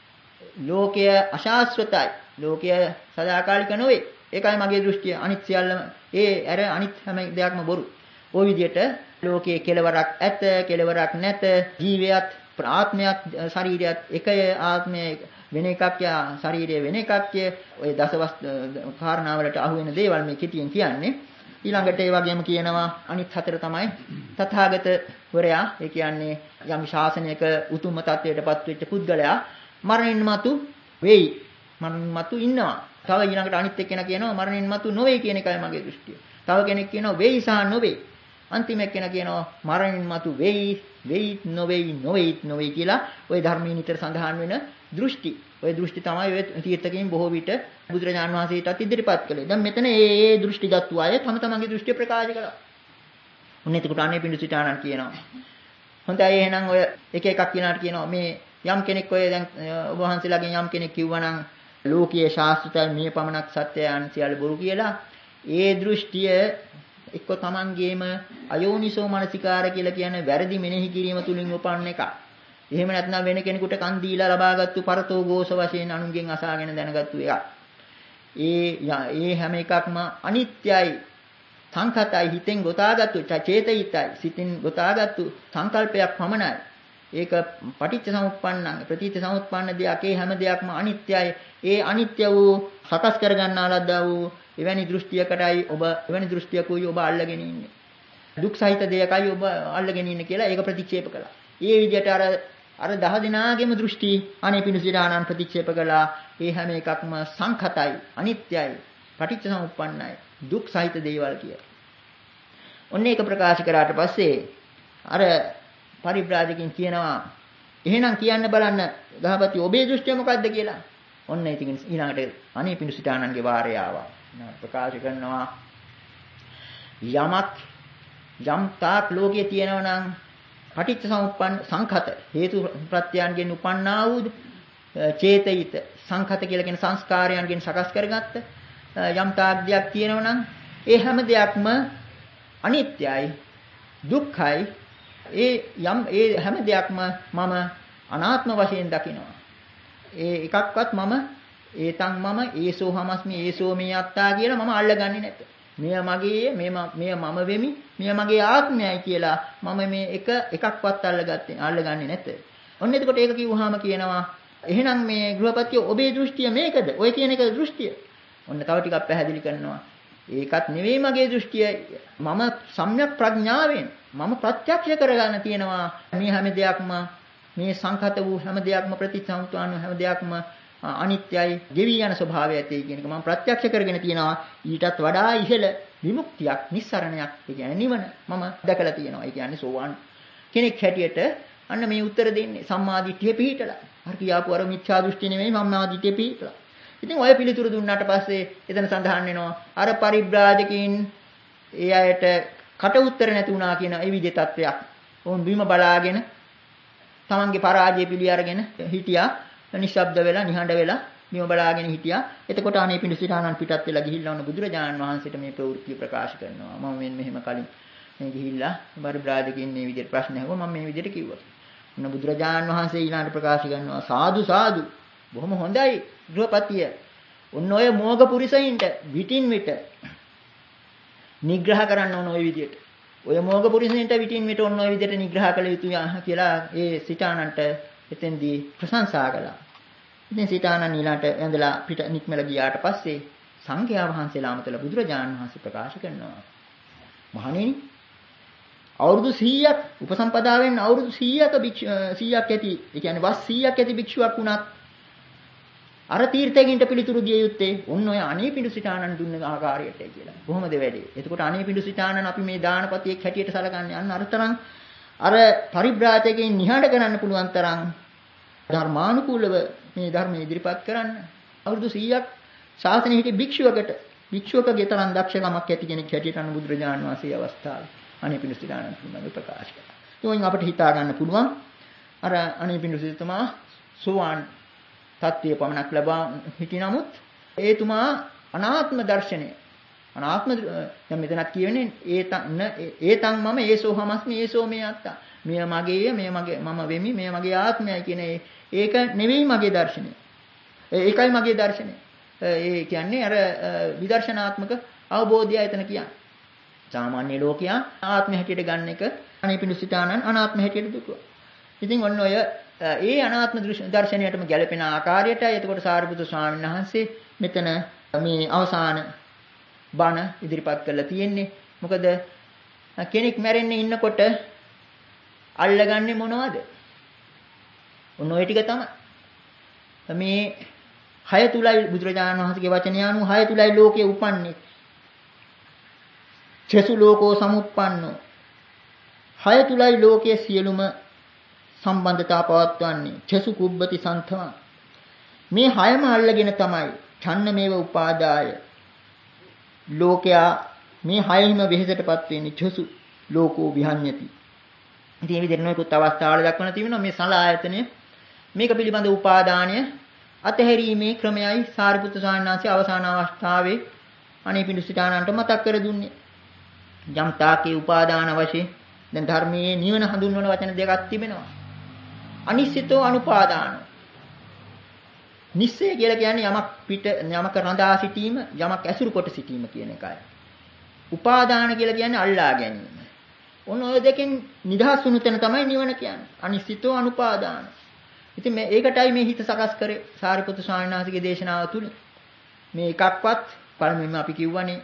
ලෝකය අශාස්වතයි. ලෝකය සදාකාලික නෙවෙයි. ඒකයි මගේ දෘෂ්ටිය. අනිත් සියල්ලම අනිත් හැම දෙයක්ම බොරු. ওই විදිහට ලෝකයේ කෙලවරක් ඇත, කෙලවරක් නැත. ජීවයත්, ආත්මයක්, ශරීරයත් එකය, ආත්මය වෙන එකක් යා, ශරීරය වෙන එකක් ය. ඔය දසවස් කාරණාවලට අහු වෙන දේවල් මේ කෙටියෙන් කියන්නේ. ඊළඟට ඒ වගේම කියනවා අනිත් හතර තමයි තථාගත වරයා. ඒ කියන්නේ යම් ශාසනයක උතුම්ම තත්වයටපත් වෙච්ච පුද්ගලයා මරණින් මතු වෙයි. මරණින් මතු ඉන්නවා. තව ඊළඟට අනිත් එක්කෙනා කියනවා මරණින් මතු නොවේ කියන එකයි මගේ දෘෂ්ටිය. තව කෙනෙක් කියනවා වෙයි සහ නොවේ. අන්තිම එක්කෙනා කියනවා මරණින් මතු වෙයි, වෙයිත් නොවේ කියලා ওই ධර්මයේ නිතර සඳහන් වෙන දෘෂ්ටි. ওই දෘෂ්ටි තමයි ඔය තීර්ථකයන් බොහෝ විට බුදුරජාණන් වහන්සේටත් ඉදිරිපත් කළේ. දැන් මෙතන ඒ දෘෂ්ටිගත් අය තම තමන්ගේ දෘෂ්ටිය ප්‍රකාශ කළා. ඔන්න එතකොට අනේ පිණිසිටානන් කියනවා. හොඳයි එහෙනම් ඔය එක එකක් කියනාට කියනවා මේ යම් කෙනෙක් ඔය දැන් ඔබ වහන්සේලාගෙන් යම් කෙනෙක් කිව්වනම් ලෝකීය ශාස්ත්‍රය මේ පමණක් සත්‍යයන් සියල්ල බොරු කියලා ඒ දෘෂ්ටිය එක්ක තමන්ගේම අයෝනිසෝ මනසිකාර කියලා කියන වැරදි මෙනෙහි කිරීම තුලින් උපන්න එකක්. එහෙම නැත්නම් වෙන කෙනෙකුට කන් දීලා ලබාගත්තු පරතෝ ഘോഷ වශයෙන් අනුන්ගෙන් අසාගෙන දැනගත්තු එකක්. ඒ හැම එකක්ම අනිත්‍යයි, සංඛතයි, හිතෙන් ගොතාගත්තු චේතිතයි, සිතින් ගොතාගත්තු සංකල්පයක් පමණයි. ඒක පටිච්ච සමුප්පන්නං ප්‍රතිච්ච සමුප්පන්න දෙයක්. ඒ හැම දෙයක්ම අනිත්‍යයි. ඒ අනිත්‍ය වූ සකස් කරගන්නා ලද්දා වූ එවැනි දෘෂ්ටියකටයි එවැනි දෘෂ්ටියකුයි ඔබ අල්ලගෙන ඉන්නේ. දුක් සහිත දෙයකයි ඔබ අල්ලගෙන ඉන්නේ කියලා ඒක ප්‍රතික්ෂේප කළා. ඒ විදිහට අර 10 දිනාගෙම දෘෂ්ටි අනේ පිණිසිටානන් ප්‍රතික්ෂේප කළා. ඒ හැම එකක්ම සංඛතයි, අනිත්‍යයි, පටිච්ච සමුප්පන්නයි, දුක් සහිත දේවල් කියලා. ඔන්න ඒක ප්‍රකාශ කරාට පස්සේ අර පරිබ්‍රාජකින් කියනවා එහෙනම් කියන්න බලන්න ගහපති ඔබේ දෘෂ්ටිය මොකද්ද කියලා. ඔන්න ඉතින් ඊළඟට අනේ පිණිසිටානන්ගේ වාරය ආවා. ප්‍රකාශ කරනවා යමක් යම් තාක් ලෝකයේ තියෙනවා නම් පටිච්ච සමුප්පන්න සංඛත හේතු ප්‍රත්‍යයන්ගෙන් උපන්නා වූ චේතිත සංඛත කියලා කියන සංස්කාරයන්ගෙන් සකස් කරගත්ත යම් තාක් දෙයක් තියෙනවා නම් ඒ හැම දෙයක්ම අනිත්‍යයි දුක්ඛයි ඒ හැම දෙයක්ම මම අනාත්ම වශයෙන් දකිනවා ඒ එකක්වත් මම ඒතං මම ඒසෝ හමස්මි ඒසෝ මේ අත්තා කියලා මම අල්ලගන්නේ නැත. මෙය මගේ මෙය මම වෙමි මෙය මගේ ආත්මයයි කියලා මම මේ එකක්වත් අල්ලගන්නේ නැත. ඔන්න එතකොට ඒක කිව්වහම කියනවා එහෙනම් මේ ගෘහපතිය ඔබේ දෘෂ්ටිය මේකද? ඔය කියන එක දෘෂ්ටිය. ඔන්න තව ටිකක් පැහැදිලි කරනවා. ඒකත් නෙවෙයි මගේ දෘෂ්ටිය. මම සම්‍යක් ප්‍රඥාවෙන් මම ප්‍රත්‍යක්ෂ කරගන්න තියෙනවා මේ හැම දෙයක්ම මේ සංඛත වූ හැම දෙයක්ම ප්‍රතිසංස්කාරන හැම දෙයක්ම අනිත්‍යයි ගෙවි යන ස්වභාවය ඇති කියන එක මම ප්‍රත්‍යක්ෂ කරගෙන තියෙනවා. ඊටත් වඩා ඉහළ විමුක්තියක් නිස්සරණයක් ඒ කියන්නේ නිවන මම දැකලා තියෙනවා. ඒ කියන්නේ සෝවාන් කෙනෙක් හැටියට අන්න මේ උත්තර දෙන්නේ සම්මාදිට්ඨිය පිහිටලා. අර කියාපු අර මිච්ඡා දෘෂ්ටි නෙමෙයි සම්මාදිට්ඨිය පිහිටලා. ඉතින් ඔය පිළිතුරු දුන්නාට පස්සේ එතන සඳහන් වෙනවා අර පරිබ්‍රාජකීන් ඒ අයට කට උත්තර නැති වුණා කියන ඒ විදිහේ තත්වයක්. වුන් බීම බලාගෙන තමන්ගේ පරාජය පිළි අරගෙන හිටියා. නිශ්ශබ්ද වෙලා නිහඬ වෙලා බීම බලාගෙන හිටියා. එතකොට අනේ පිඬුසිටානන් පිටත් වෙලා ගිහිල්ලා වුණ බුදුරජාණන් වහන්සේට මේ ප්‍රවෘත්ති ප්‍රකාශ කරනවා. මම මෙහෙම කලින් මේ ගිහිල්ලා පරිබ්‍රාජකීන් මේ විදිහට ප්‍රශ්න අහුවා මම මේ විදිහට කිව්වා. මොන බුදුරජාණන් වහන්සේ ඊළඟට ප්‍රකාශ කරනවා සාදු සාදු බොහොම හොඳයි ගෘහපතිය. ඔන්න ඔය මෝග පුරිසයින්ට විටින් විට නිග්‍රහ කරන්න ඕන ඔය විදිහට. ඔය මෝග පුරිසයින්ට විටින් විට ඔන්න ඔය විදිහට නිග්‍රහ කළ යුතුය කියලා ඒ සිතානන්ට එතෙන්දී ප්‍රශංසා කළා. ඉතින් සිතානන් ඊළඟට ඇඳලා පිට නික්මල ගියාට පස්සේ සංඝයා වහන්සේලා අමතල බුදුරජාණන් වහන්සේ ප්‍රකාශ කරනවා. මහණෙනි අවුරුදු 100ක් උපසම්පදාවෙන් අවුරුදු 100ක් ඇති ඒ කියන්නේ වස් 100ක් ඇති භික්ෂුවක් වුණත් අර තීර්ථයකින්ට පිළිතුරු දිය යුත්තේ ඔන්න ඔය අනේ පිඬුසිටානන් දුන්න ආකාරයට කියලා. කොහොමද වැඩේ? එතකොට අනේ පිඬුසිටානන් අපි මේ දානපතියෙක් හැටියට සලකන්නේ අන්න අර තරම් අර පරිබ්‍රාජකයන් නිහඬ කරන්න පුළුවන් තරම් ධර්මානුකූලව මේ ධර්මයේ ඉදිරිපත් කරන්න. අවුරුදු 100ක් ශාසනය හිටි භික්ෂුවකගේ තරම් දක්ෂකමක් ඇති කෙනෙක් හැටියට අනු බුදුරජාණන් වහන්සේ අවස්ථාවේ අනේ පිඬුසිටානන් පිළිබඳව ප්‍රකාශ කළා. ඒකෙන් අපිට හිතා ගන්න පුළුවන් අර අනේ පිඬුසිටුමා සෝවාන් තත්ත්වයේ පමණක් ලබා හිටි නමුත් ඒතුමා අනාත්ම දර්ශනය අනාත්ම දැන් මෙතනත් කියවෙන්නේ ඒතං මම ඒසෝ හමස්මි ඒසෝ මේ අත්තා මෙය මගේය මෙය මගේ මම වෙමි මෙය මගේ ආත්මයයි කියන ඒක නෙවෙයි මගේ දර්ශනය ඒකයි මගේ දර්ශනය ඒ කියන්නේ අර විදර්ශනාත්මක අවබෝධය එතන කියන්නේ සාමාන්‍ය ලෝකයා ආත්ම හැටියට ගන්න එක අනේ පිඬුසිතානන් අනාත්ම හැටියට දුටුවා. ඉතින් ඔන්න ඔය ඒ අනාත්ම දර්ශනයටම ගැලපෙන ආකාරයටයි එතකොට සාරිපුත්‍ර ස්වාමීන් වහන්සේ මෙතන මේ අවසාන බණ ඉදිරිපත් කරලා තියෙන්නේ. මොකද කෙනෙක් මැරෙන්නේ ඉන්නකොට අල්ලගන්නේ මොනවද? ඔන්න ඔය ටික තමයි. මේ හය තුලයි බුදුරජාණන් වහන්සේගේ වචනය අනුව හය තුලයි ලෝකයේ උපන්නේ. චසු ලෝකෝ සමුප්පන්නෝ. හය තුලයි ලෝකයේ සියලුම සම්බන්ධතා පවත්වන්නේ චසු කුබ්බති සන්තම මේ හයම අල්ලගෙන තමයි ඡන්නමේව උපාදාය ලෝකයා මේ හයෙහිම වෙහෙසටපත් වෙන්නේ චසු ලෝකෝ විහඤ්ඤති. ඉතින් මේ විදිහට නොයෙකුත් අවස්ථාවල දක්වන තියෙනවා මේ සලආයතනය මේක පිළිබඳ උපාදානය අතහැරීමේ ක්‍රමයයි සාරිපුත්‍ර ස්වාමීන් වහන්සේ අවසාන අවස්ථාවේ අනේ පිඬුසිටානන්ට මතක් කර දුන්නේ. යම් තාකේ උපාදාන වශයෙන් දැන් ධර්මයේ නිවන හඳුන්වන වචන දෙකක් තිබෙනවා. අනිශ්චිතෝ අනුපාදාන. නිශ්චය කියලා කියන්නේ යමක රඳා සිටීම, යමක් ඇසුරු කොට සිටීම කියන එකයි. උපාදාන කියලා කියන්නේ අල්ලා ගැනීම. ඔන්න ඔය දෙකෙන් නිදහස් වුණු තැන තමයි නිවන කියන්නේ. අනිශ්චිතෝ අනුපාදාන. ඉතින් ඒකටයි මේ හිත සකස් කරේ සාරිපුත්‍ර ස්වාමීන් වහන්සේගේ දේශනාව තුල. මේ එකක්වත් පළමුවෙන්ම අපි කියවනේ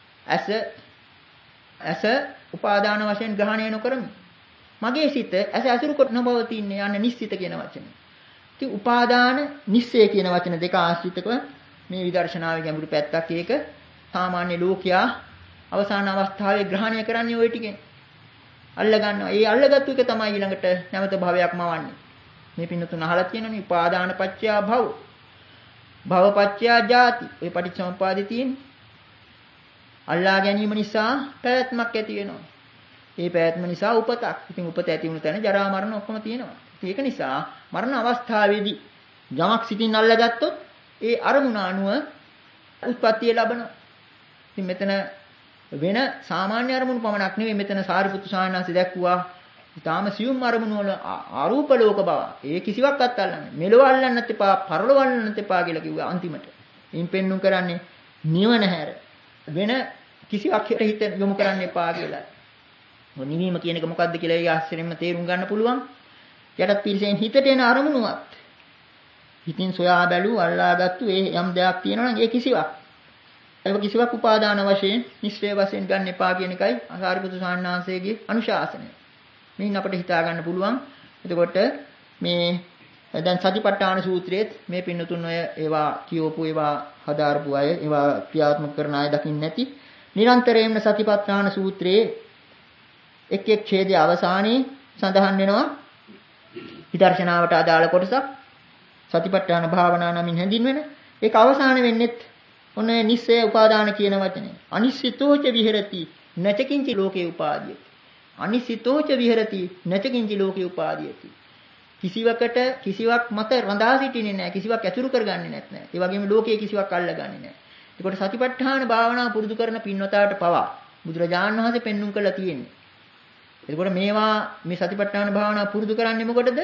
ඇස උපාදාන වශයෙන් ග්‍රහණය නොකරමු. මගේ සිත ඇස අසුරු කොට නොබවතින්නේ යන්න නිශ්චිත කියන වචනේ. ඉතින් උපාදාන නිශ්චය කියන වචන දෙක ආශ්‍රිතව මේ විදර්ශනාවේ ගැඹුරු පැත්තක් ඒක සාමාන්‍ය ලෝකයා අවසාන අවස්ථාවේ ග්‍රහණය කරන්නේ ওই ටිකෙන්. අල්ල ගන්නවා. ඒ අල්ලගත්තු එක තමයි ඊළඟට නැවත භවයක්ම වන්නේ. මේ පින්නතුන් අහලා තියෙනනේ උපාදාන පත්‍යා භව. භව පත්‍යා ජාති. ඔය පටිච්චසමුප්පාදේ තියෙන්නේ. අල්ලා ගැනීම නිසා පැවැත්මක් ඇති වෙනවා. ඒ පැවැත්ම නිසා උපතක්. ඉතින් උපත ඇති වුණු තැන ජරා මරණ ඔක්කොම තියෙනවා. ඒක නිසා මරණ අවස්ථාවේදී යමක් සිතින් අල්ලාගත්තොත් ඒ අරමුණ අනුව උත්පත්තිය ලබනවා. ඉතින් මෙතන වෙන සාමාන්‍ය අරමුණු පමණක් නෙවෙයි මෙතන සාරිපුත්තු ස්වාමීන් වහන්සේ දැක්ුවා. ඊටාම සියුම් අරමුණු වල ආරූප ලෝක බව. ඒ කිසිවක් අත්අල්ලන්නේ. මෙලොව අල්ලන්නත් එපා, පරලොව අල්ලන්නත් එපා කියලා කිව්වා අන්තිමට. ඉන් පෙන්눔 කරන්නේ නිවන හැර වෙන කිසිවක් හිත යොමු කරන්න එපා කියලා. මො නිවීම කියන එක මොකක්ද කියලා ඒ ආශ්‍රයෙන්ම තේරුම් ගන්න පුළුවන්. යටත් පිළිසෙන් හිතට එන අරමුණුවත් හිතින් සොයා බැලූ අල්ලාගත්තු ඒ යම් දෙයක් තියෙනවා නම් ඒ කිසිවක් ඒක කිසිවක් උපාදාන වශයෙන් නිශ්චය වශයෙන් ගන්න එපා කියන එකයි සාරිපුත්‍ර ස්වාමීන් වහන්සේගේ අනුශාසනය. මේන් අපිට හිතා ගන්න පුළුවන්. එතකොට මේ දැන් සතිපට්ඨාන සූත්‍රයේත් මේ පින්නතුන් ඔය ඒවා කියවපු ඒවා හදාarpු අය ඒවා ක්‍රියාත්මක කරන අය දකින්න නැති නිරන්තරයෙන්ම සතිපට්ඨාන සූත්‍රයේ එක් එක් ඡේදයේ අවසානයේ සඳහන් වෙනවා විදර්ශනාවට අදාළ කොටසක් සතිපට්ඨාන භාවනා නමින් හැඳින්වෙන ඒක අවසාන වෙන්නේත් ඔන්න නිස්සය උපාදාන කියන වචනේ. අනිශ්චිතෝච විහෙරති නචකින්චි ලෝකේ උපාදීයති. අනිශ්චිතෝච විහෙරති නචකින්චි ලෝකේ උපාදීයති. කිසිවකට කිසිවක් මත රඳා සිටින්නේ නැහැ. කිසිවක් ඇසුරු කරගන්නේ නැහැ. ඒ වගේම ලෝකයේ කිසිවක් අල්ලගන්නේ නැහැ. ඒකට සතිපට්ඨාන භාවනාව පුරුදු කරන පින්වතාවට පවා බුදුරජාණන් වහන්සේ පෙන්눔 කළා තියෙන්නේ. එතකොට මේවා මේ සතිපට්ඨාන භාවනාව පුරුදු කරන්නේ මොකටද?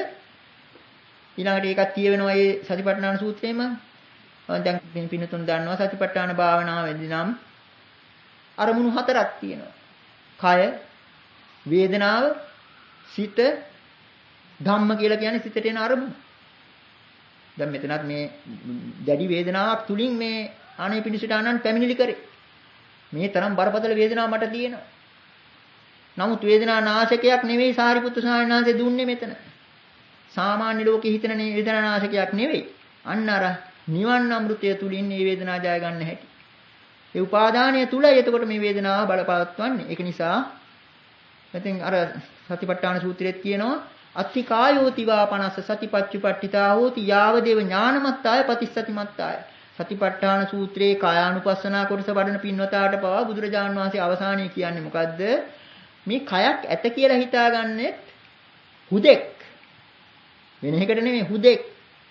ඊළඟට ඒකත් කියවෙනවා මේ සතිපට්ඨාන සූත්‍රයේම. දැන් පින්නතුන් දන්නවා සතිපට්ඨාන භාවනාවේදී නම් අරමුණු හතරක් තියෙනවා. කය, වේදනාව, සිත, ධම්ම කියලා කියන්නේ සිතට එන අරමුණ. දැන් මෙතනත් මේ දැඩි වේදනාවක් තුලින් මේ ආනේ පිණිසට ආනන් පැමිණිලි කරේ. මේ තරම් බරපතල වේදනාවක් මට තියෙනවා. නමුත් වේදනා නාශකයක් නෙවෙයි සාරිපුත්තු ස්වාමීන් වහන්සේ දුන්නේ මෙතන. සාමාන්‍ය ලෝකේ හිතන වේදනා නාශකයක් නෙවෙයි. අන්න අර නිවන් අමෘතය තුලින් මේ වේදනා ජය ගන්න හැටි. ඒ උපාදානය තුලයි එතකොට මේ වේදනාව බලපවත්වන්නේ. ඒක නිසා මෙතෙන් අර සතිපට්ඨාන සූත්‍රයේත් කියනවා අත්ති කායෝතිවා 50 සතිපච්චුපට්ඨිතා හෝති යාවදේව ඥානමත්තාය පතිස්සතිමත්තාය. සතිපට්ඨාන සූත්‍රයේ කායානුපස්සනා කොටස වඩන පින්වතාට පවා බුදුරජාණන් වහන්සේ අවසානයේ කියන්නේ මොකද්ද? මේ කයක් ඇත කියලා හිතාගන්නේ හුදෙක්. වෙන එකකට නෙමෙයි හුදෙක්.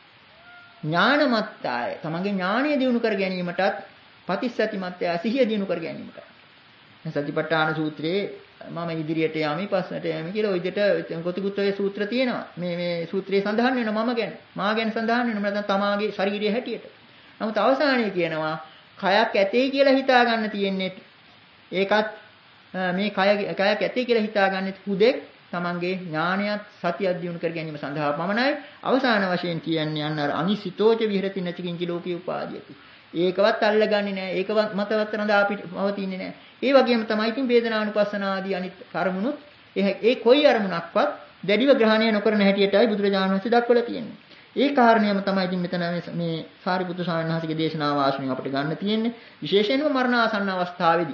ඥානමත්තාය. තමන්ගේ ඥානය දිනු කර ගැනීමටත් පතිස්සතිමත්ය සිහිය දිනු කර ගැනීමට. සතිපට්ඨාන සූත්‍රයේ මම ඉදිරියට යමි පස්සට යමි කියලා ওই විදිහට කොතිකුත්තේ සූත්‍ර තියෙනවා. මේ සූත්‍රයේ සඳහන් වෙනවා මම ගැන. මා ගැන සඳහන් වෙනවා නැත්නම් තමාගේ ශාරීරිය හැටියට. නමුත් අවසානයේ කියනවා කයක් ඇතේ කියලා හිතා ගන්න තියෙන්නේ. ඒකත් මේ කයක් ඇතේ කියලා හිතාගන්නේ හුදෙක් තමන්ගේ ඥානයත් සතියක් දියුණු කර ගැනීම සඳහා පමණයි. අවසාන වශයෙන් කියන්නේ අන්න අර අනිසිතෝච විහෙරති නචකින්ච ලෝකේ උපාදීයති. ඒකවත් අල්ලගන්නේ නැහැ. ඒකවත් මතවත් රඳා අපිට පවතින්නේ නැහැ. ඒ වගේම තමයි ඉතින් වේදනානුපස්සන ආදී අනිත් කර්මුණුත් ඒ කොයි අරමුණක්වත් දැඩිව ග්‍රහණය නොකරන හැටියටයි බුදුරජාණන් වහන්සේ දක්වලා තියෙන්නේ. ඒ කාරණේම තමයි ඉතින් මෙතන මේ සාරිපුත්‍ර ස්වාමීන් වහන්සේගේ දේශනාව ආශ්‍රයෙන් අපිට ගන්න තියෙන්නේ. විශේෂයෙන්ම මරණාසන්න අවස්ථාවේදී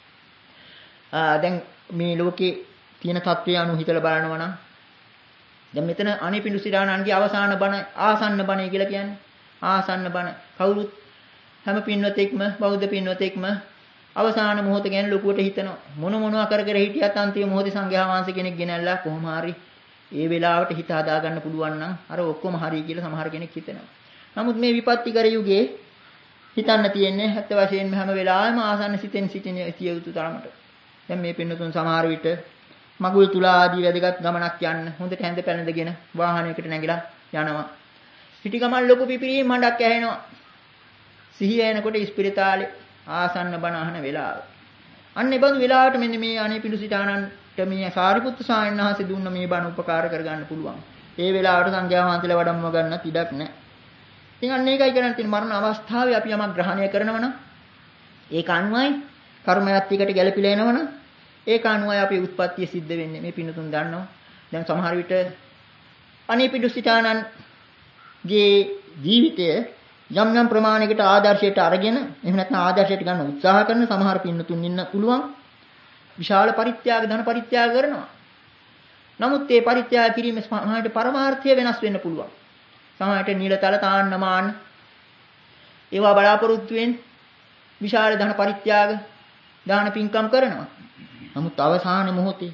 දැන් මේ ලෝකේ තියෙන තත්ත්වය අනුව හිතලා බලනවා නම් දැන් මෙතන අනිපිඬු සිරාණන්ගේ අවසාන බණ ආසන්න බණයි කියලා කියන්නේ. ආසන්න බණ කවුරුත් හැම පින්වතෙක්ම බෞද්ධ පින්වතෙක්ම අවසාන මොහොත ගැන ලොකුවට හිතනවා. මොනවා කර කර හිටියත් අන්තිම මොහොතේ සංඝයා වහන්සේ කෙනෙක් ගෙනල්ලා කොහොම හරි ඒ වෙලාවට හිත හදා ගන්න පුළුවන් නම් අර ඔක්කොම හරි කියලා සමහර කෙනෙක් හිතනවා. නමුත් මේ විපත්තිකර යුගයේ හිතන්න තියෙන්නේ ඇත්ත වශයෙන්ම හැම වෙලාවෙම ආසන්න සිතෙන් සිටින යුතු තරමට. දැන් මේ පින්නතුන් සමහර විට මගුල් තුලා ආදී වැදගත් ගමනක් යන්න හොඳට හැඳ පැනඳගෙන වාහනයකට නැගිලා යනවා. සිටි ගමන් ලොකු පිපිරීම් හඬක් ඇහෙනවා. සිහිය එනකොට ඉස්පිරිතාලේ ආසන්න බණ අහන වෙලාව. අන්න ඒ බඳු වෙලාවට මෙන්න මේ අනේපිඬු සිතානන්ට මේ සාරිපුත්තු ස්වාමීන් වහන්සේ දුන්න මේ බණ උපකාර කරගන්න පුළුවන්. ඒ වෙලාවට සංඝයා වහන්සේලා වඩම්ම ගන්නත් ඉඩක් නැහැ. ඉතින් අන්න ඒකයි කරන්නේ තියෙන මරණ අවස්ථාවේ අපි යමක් ග්‍රහණය කරනවා නම් ඒක අනුවයි කර්මයත් එකට ගැළපීලා එනවනම් ඒක අනුවයි අපේ උත්පත්තිය සිද්ධ වෙන්නේ. මේ පින්නතුන් දන්නවා. දැන් සමහර විට අනේපිඬු සිතානන්ගේ ජීවිතය යම් යම් ප්‍රමාණයකට ආදර්ශයට අරගෙන එහෙම නැත්නම් ආදර්ශයට ගන්න උත්සාහ කරන සමහර පින්නතුන් ඉන්න පුළුවන්. විශාල පරිත්‍යාග ධන පරිත්‍යාග කරනවා. නමුත් මේ පරිත්‍යාග කිරීමේ සමහරට පරමාර්ථය වෙනස් වෙන්න පුළුවන්. සමහරට නිලතල තාන්නමාන ඒවා බලාපොරොත්තු වෙන විශාල ධන පරිත්‍යාග දාන පින්කම් කරනවා. නමුත් අවසාන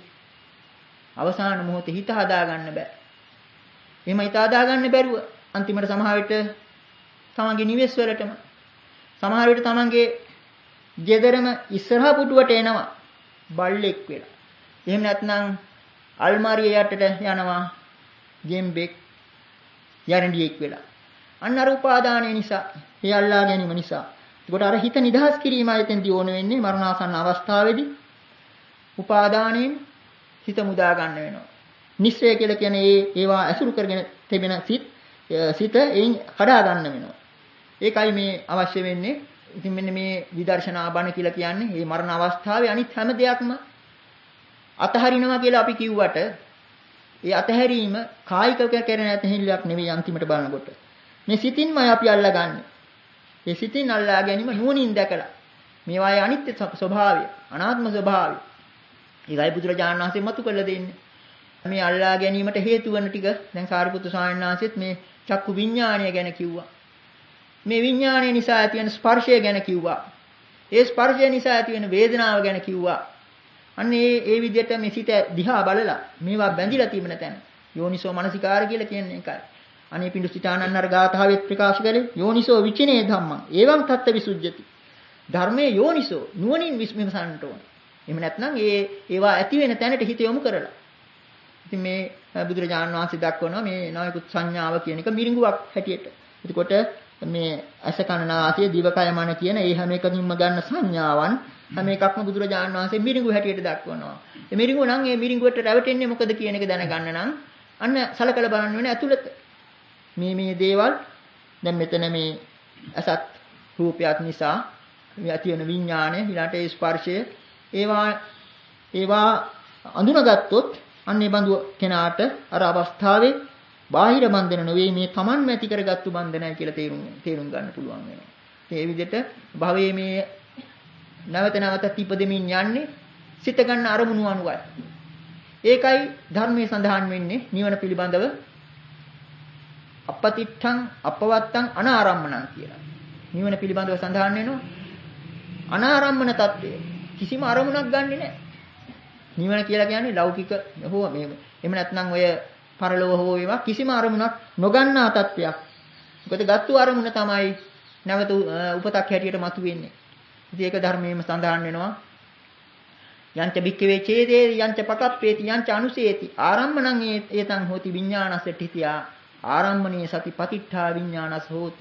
මොහොතේ හිත හදාගන්න බෑ. එහෙම හිත හදාගන්න බැරුව අන්තිමට සමහර විට තමන්ගේ නිවෙස් වලටම සමහර විට තමන්ගේ ගෙදරම ඉස්සරහා පුටුවට එනවා බල්ලෙක් වෙලා. එහෙම නැත්නම් අල්මාරිය යටට යනවා ගෙම්බෙක් යරණියෙක් වෙලා. අන්න අර උපාදානය නිසා, ඒ අල්ලා ගැනීම නිසා. ඒකට අර හිත නිදහස් කිරීමයි එතෙන්දී ඕන වෙන්නේ මරණාසන්න අවස්ථාවේදී. උපාදානයෙන් හිත මුදා ගන්න වෙනවා. නිස්සය කියලා කියන්නේ ඒවා ඇසුරු කරගෙන තිබෙන සිත එයින් කඩා ගන්න වෙනවා. ඒකයි මේ අවශ්‍ය වෙන්නේ. ඉතින් මෙන්න මේ විදර්ශනා බණ කියලා කියන්නේ මේ මරණ අවස්ථාවේ අනිත් හැම දෙයක්ම අතහරිනවා කියලා අපි කිව්වට ඒ අතහැරීම කායිකව කරන අතහැරියක් නෙවෙයි අන්තිමට බලනකොට. මේ සිතින්මයි අපි අල්ලගන්නේ. ඒ සිතින් අල්ලා ගැනීම නුවණින් දැකලා මේවායේ අනිත්‍ය ස්වභාවය, අනාත්ම ස්වභාවය. ඒකයි බුදුරජාණන් වහන්සේ මතු කරලා දෙන්නේ. මේ අල්ලා ගැනීමට හේතු වන ටික දැන් සාරිපුත්තු ස්වාමීන් වහන්සේත් මේ චක්කු විඥාණය ගැන කිව්වා. මේ විඥාණය නිසා ඇතිවන ස්පර්ශය ගැන කිව්වා. ඒ ස්පර්ශය නිසා ඇතිවන වේදනාව ගැන කිව්වා. අන්න ඒ විදිහට මේ සිත දිහා බලලා මේවා බැඳිලා තිබෙන තැන යෝනිසෝ මනසිකාර කියලා කියන්නේ ඒකයි. අනේ පිඬු සිතානන් අර ගාථාවෙත් ප්‍රකාශ කළේ යෝනිසෝ විචිනේ ධම්මං එවං තත්ත්ව විසුද්ධති. ධර්මයේ යෝනිසෝ නුවණින් විමසන්නට ඕන. එහෙම නැත්නම් ඒවා ඇති වෙන තැනට හිත යොමු කරලා. ඉතින් මේ බුදුරජාණන් වහන්සේ දක්වනවා මේ නායකුත් සංඥාව කියන එක මිරිඟුවක් හැටියට. එතකොට මේ අස කන නාසය දිවකය මන කියන ඒ හැම එකකින්ම ගන්න සංඥාවන් හැම එකක්ම බුදුරජාණන් වහන්සේ මිරිඟු හැටියට දක්වනවා. ඒ මිරිඟුව නම් ඒ මිරිඟුවට රැවටෙන්නේ මොකද කියන එක දැනගන්න නම් අන්න සලකලා බලන්න වෙන ඇතුළත මේ දේවල් දැන් මෙතන මේ අසත් රූපයක් නිසා මේ ඇති වෙන විඥාණය ඊළාට ඒ ස්පර්ශය ඒවා අඳුනගත්තොත් අන්නේ බඳු කෙනාට අර අවස්ථාවේ බාහිර බන්ධන නෙවෙයි මේ Taman ඇති කරගත්තු බන්ධනයි කියලා තේරුම් ගන්න පුළුවන් වෙනවා. ඒ විදිහට භවයේ මේ නැවත නැවතත් ඉපදෙමින් යන්නේ සිත ගන්න අරමුණු අනුවයි. ඒකයි ධර්මයේ සඳහන් වෙන්නේ නිවන පිළිබඳව අපතිත්තං අපවත්තං අනාරම්මණං කියලා. නිවන පිළිබඳව සඳහන් වෙනවා අනාරම්මන తත්වය. කිසිම අරමුණක් ගන්නෙ නැහැ. නිවන කියලා කියන්නේ ලෞකික හෝ මේ එහෙම නැත්නම් ඔය පරලෝක හෝ ඒවා කිසිම අරමුණක් නොගන්නා තත්වයක්. මොකද ගත්තු අරමුණ තමයි නැවත උපතක් හැටියට මතුවෙන්නේ. ඉතින් ඒක ධර්මයේම සඳහන් වෙනවා. යංච බික්කවේ ඡේදේ යංච පකප්පේති යංච අනුසේති ආරම්මණං ඒතං හෝති විඥානසට්ඨිතියා ආරම්මණේ සති පතිට්ඨා විඥානස් හෝති.